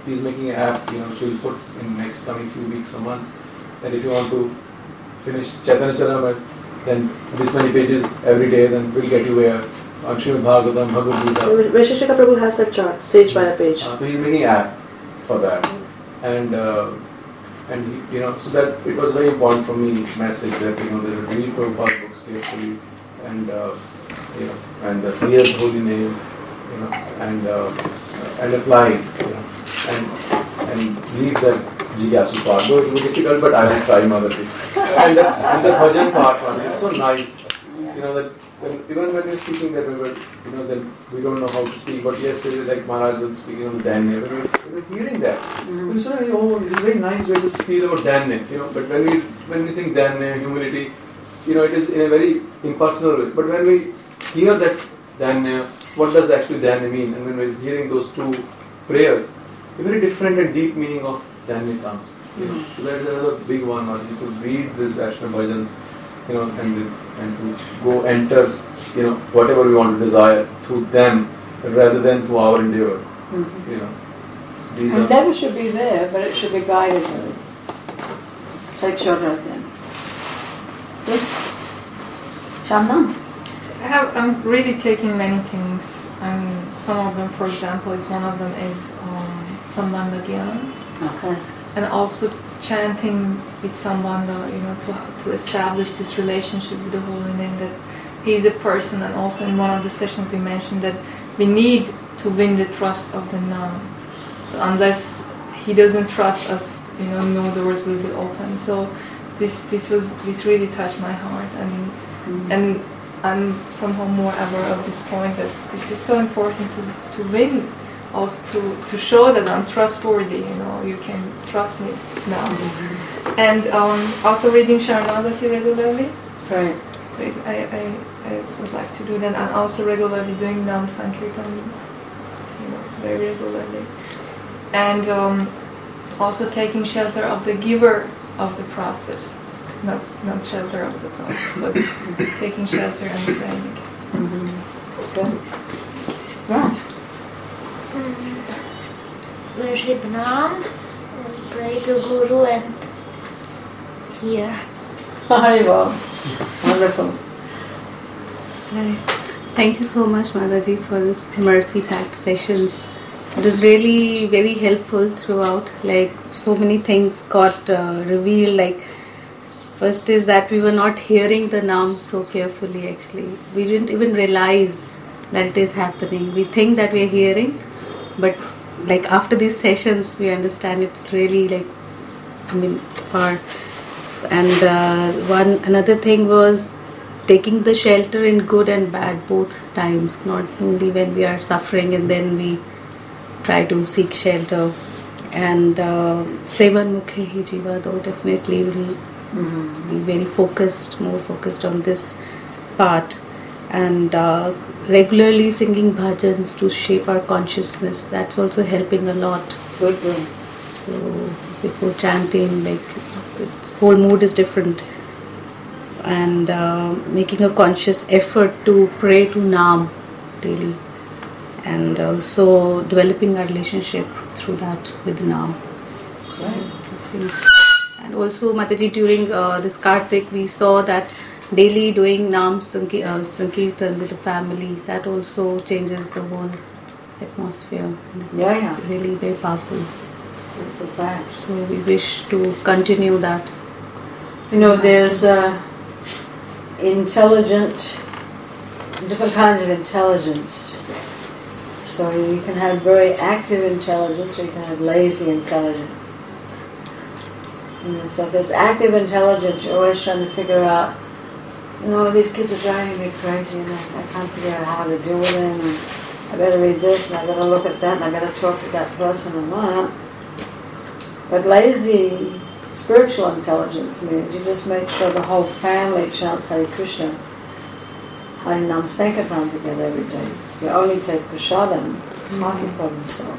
he's making an app, you know, which we'll put in next coming few weeks or months. And if you want to finish Chaitanya Charitamrita, then this many pages every day, then we'll get you where on Srimad Bhagavatam, Bhagavad Gita. Vaisheshika Prabhu has that chart, sage by a page. Uh, so he's making an app for that, and uh, and he, you know, so that it was very important for me message that you know they would read Prabhupada's books carefully, and uh, you know, and uh, hear the holy name, you know, and uh, and apply, you know, and and leave that Jigyasu part. Though it was difficult, but I will try my best. And the, and the bhajan part one is so nice, you know that. When, even when you're speaking that we were, you know, then we don't know how to speak, but yesterday like Maharaj was speaking on Danya, when we were, we were hearing that, mm-hmm. we sort of, oh, it's a very nice way to feel about Danya, you know, but when we when we think Danya, humility, you know, it is in a very impersonal way, but when we hear that Danya, what does actually Danya mean, and when we're hearing those two prayers, a very different and deep meaning of Danya comes, you know, so that's another big one, or you could read these Vaishnava bhajans, you know, and and to go enter, you know, whatever we want to desire through them rather than through our endeavor, mm-hmm. you know. So these endeavor should be there, but it should be guided. Take shelter of them. Good. Shamna? I have, I'm really taking many things. Um, some of them, for example, is one of them is um, Sambandha Gyan. Okay. And also chanting with Sambandha, you know, to, to establish this relationship with the Holy Name, that He's a person, and also in one of the sessions you mentioned that we need to win the trust of the nun. So unless He doesn't trust us, you know, no doors will be open. So this this was this really touched my heart, and mm-hmm. and I'm somehow more aware of this point that this is so important to, to win. Also to, to show that I'm trustworthy, you know, you can trust me now. Mm-hmm. And um, also reading Sharanagati regularly. Right. I, I, I would like to do that, and also regularly doing Nam Sankirtan, you know, very regularly. And um, also taking shelter of the giver of the process. Not not shelter of the process, but taking shelter and praying. Mm-hmm. Good. Right. We say Pranam, pray to Guru and hear. Hi, wow. Wonderful. Right. Thank you so much, Mataji, for this mercy-packed sessions. It was really very helpful throughout. Like, so many things got uh, revealed. Like, first is that we were not hearing the Naam so carefully, actually. We didn't even realize that it is happening. We think that we are hearing, but like after these sessions we understand it's really like, I mean, far. And uh, one another thing was taking the shelter in good and bad both times, not only when we are suffering and then we try to seek shelter. And uh, Sevan Mukhe Hi Jiva, though, definitely will mm-hmm. be very focused, more focused on this part. And uh, regularly singing bhajans to shape our consciousness, that's also helping a lot. Good, good. So before chanting, like, the whole mood is different. And uh, making a conscious effort to pray to Naam daily. And also developing our relationship through that with Naam. So these things. And also, Mataji, during uh, this Kartik, we saw that daily doing Naam Sanki- uh, Sankirtan with the family, that also changes the whole atmosphere. And it's yeah, yeah. really very powerful. That's a fact. So we wish to continue that. You know, there's uh, intelligent, different kinds of intelligence. So you can have very active intelligence, or you can have lazy intelligence. You know, so if there's active intelligence, you're always trying to figure out, you know, these kids are driving me crazy, and I, I can't figure out how to deal with them, and I better read this, and I better look at that, and I better talk to that person and that. But lazy spiritual intelligence means you just make sure the whole family chants Hare Krishna, Hare Nam Sankirtan together every day. You only take prasadam, mm-hmm. half your problem solved.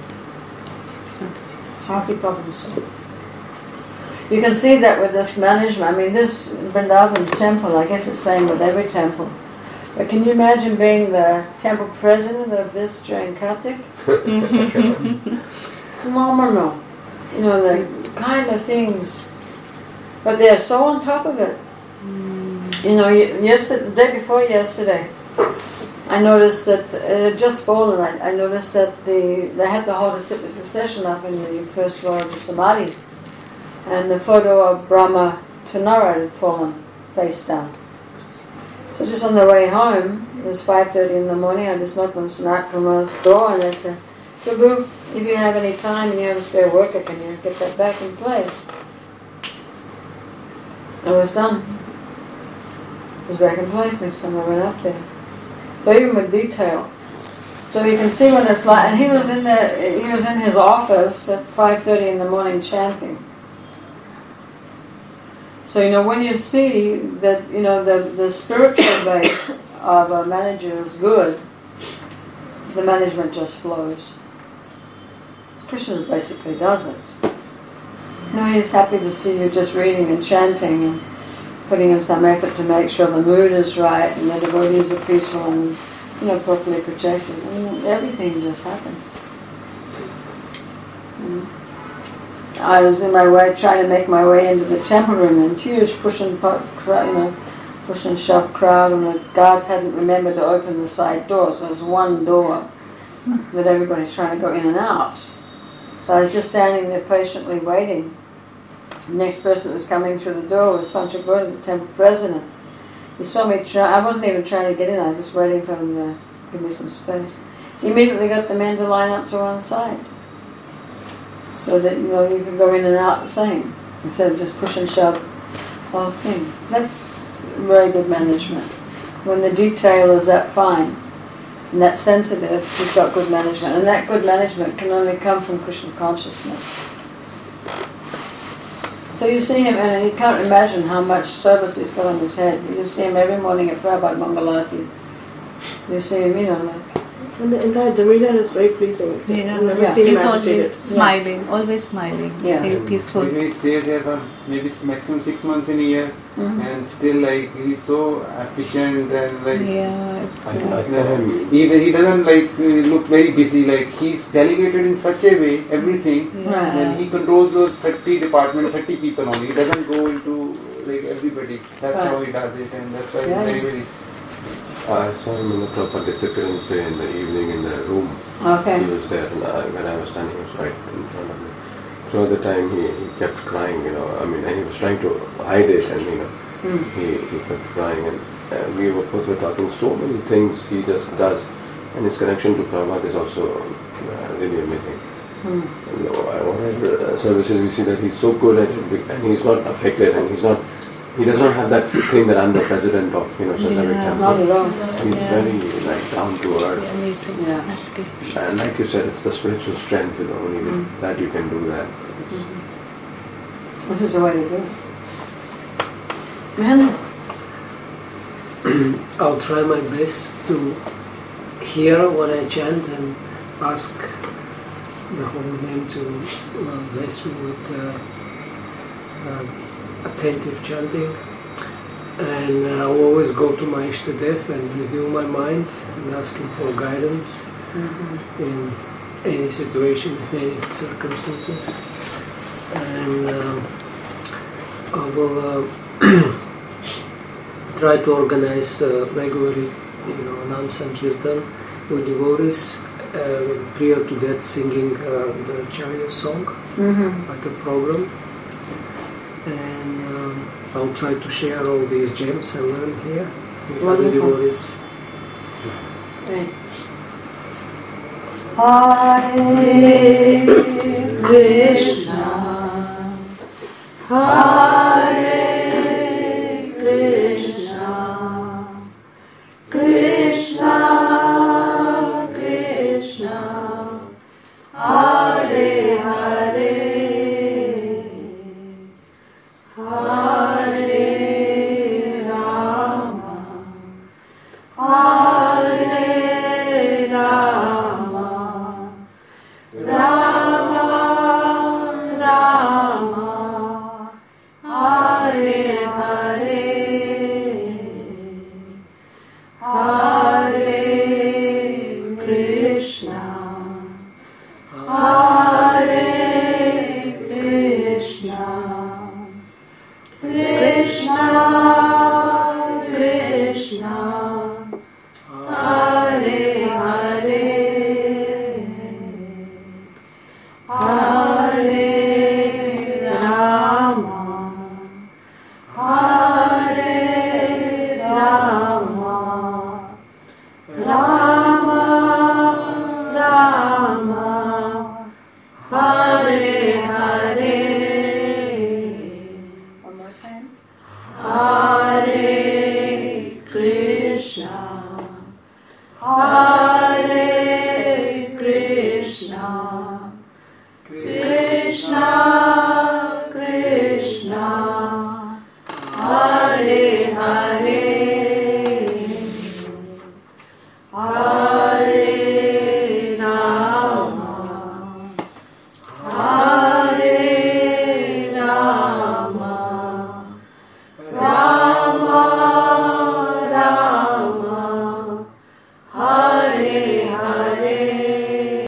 Half your problem solved. You can see that with this management. I mean, this Vrindavan temple, I guess it's the same with every temple. But can you imagine being the temple president of this during Kartik? phenomenal. You know, the kind of things, but they're so on top of it. You know, yesterday, the day before yesterday, I noticed that it had just fallen. I, I noticed that the they had to hold a cyclical session up in the first floor of the Samadhi, and the photo of Brahma Tanara had fallen face down. So just on the way home, it was five thirty in the morning, I just knocked on Sanat Kumar's door and I said, Prabhu, if you have any time and you have a spare worker, can you get that back in place? It was done. It was back in place next time I went up there. So even with detail. So you can see what it's like. And he was in the, he was in his office at five thirty in the morning chanting. So, you know, when you see that, you know, the, the spiritual base of a manager is good, the management just flows. Krishna basically does it. You know, he's happy to see you just reading and chanting and putting in some effort to make sure the mood is right and the devotees are peaceful and, you know, properly projected. I mean, everything just happens. Mm. I was in my way, trying to make my way into the temple room, and huge push and pop, you know, push and shove crowd, and the guards hadn't remembered to open the side door, so there was one door that everybody's trying to go in and out. So I was just standing there patiently waiting. The next person that was coming through the door was Panchagoda, the temple president. He saw me try. I wasn't even trying to get in. I was just waiting for him to give me some space. He immediately got the men to line up to one side, so that, you know, you can go in and out the same, instead of just push and shove the whole thing. That's very good management. When the detail is that fine and that sensitive, you've got good management. And that good management can only come from Krishna consciousness. So you see him, and you can't imagine how much service he's got on his head. You see him every morning at Prabhupada Mangalati. You see him, you know, like, and the entire demeanor is very pleasing. Yeah. I've never Yeah. seen him He's agitated. always smiling, always smiling, Yeah. very peaceful. When we stay there for maybe maximum six months in a year, mm-hmm. and still like he's so efficient and like Yeah. I, I saw him. he, he doesn't like uh, look very busy. Like he's delegated in such a way everything, Right. and he controls those thirty department, thirty people only. He doesn't go into like everybody. That's Right. how he does it, and that's why Yeah. he's very very. I saw him in the proper disappearance day in the evening in the room. Okay. He was there, and I, when I was standing, he was right in front of me. Throughout the time, he, he kept crying, you know. I mean, and he was trying to hide it, and you know, Mm. he, he kept crying, and uh, we were both were talking so many things he just does, and his connection to Prabhupada is also uh, really amazing. Mm. And, uh, whatever uh, services we see that he's so good at it, and he's not affected, and he's not. He does not have that thing that I'm the president of, you know, Satyavik Yeah. Not Temple. at all. He's Yeah. very like down to earth. Amazing Yeah. personality. And like you said, it's the spiritual strength, you know, only with Mm. that you can do that. This is the way to do it. Man, I'll try my best to hear what I chant and ask the Holy Name to uh, bless me with uh, uh, attentive chanting. And uh, I'll always go to my Ishtadev and review my mind and ask him for guidance mm-hmm. in any situation, in any circumstances. And um, I will uh, try to organize uh, regularly, you know, Nam Sankirtan with devotees. Uh, prior to that, singing uh, the Charya song, Mm-hmm. like a program. And um, I'll try to share all these gems I learned here with other Wonderful. devotees. Great. Hare Krishna, Hare Krishna, Krishna Krishna, Hare Hare, Hare Rama, Hare Rama, Rama Rama, Hare Hare, Hare Krishna, Hare Hare Hare, Hare Rama, Hare Rama, Rama Rama, Hare Hare. One more time. Hare Krishna, Hare Krishna, Krishna Krishna, Hare Hare, Hare Rama, Hare Rama, Rama Rama, Hare Hare.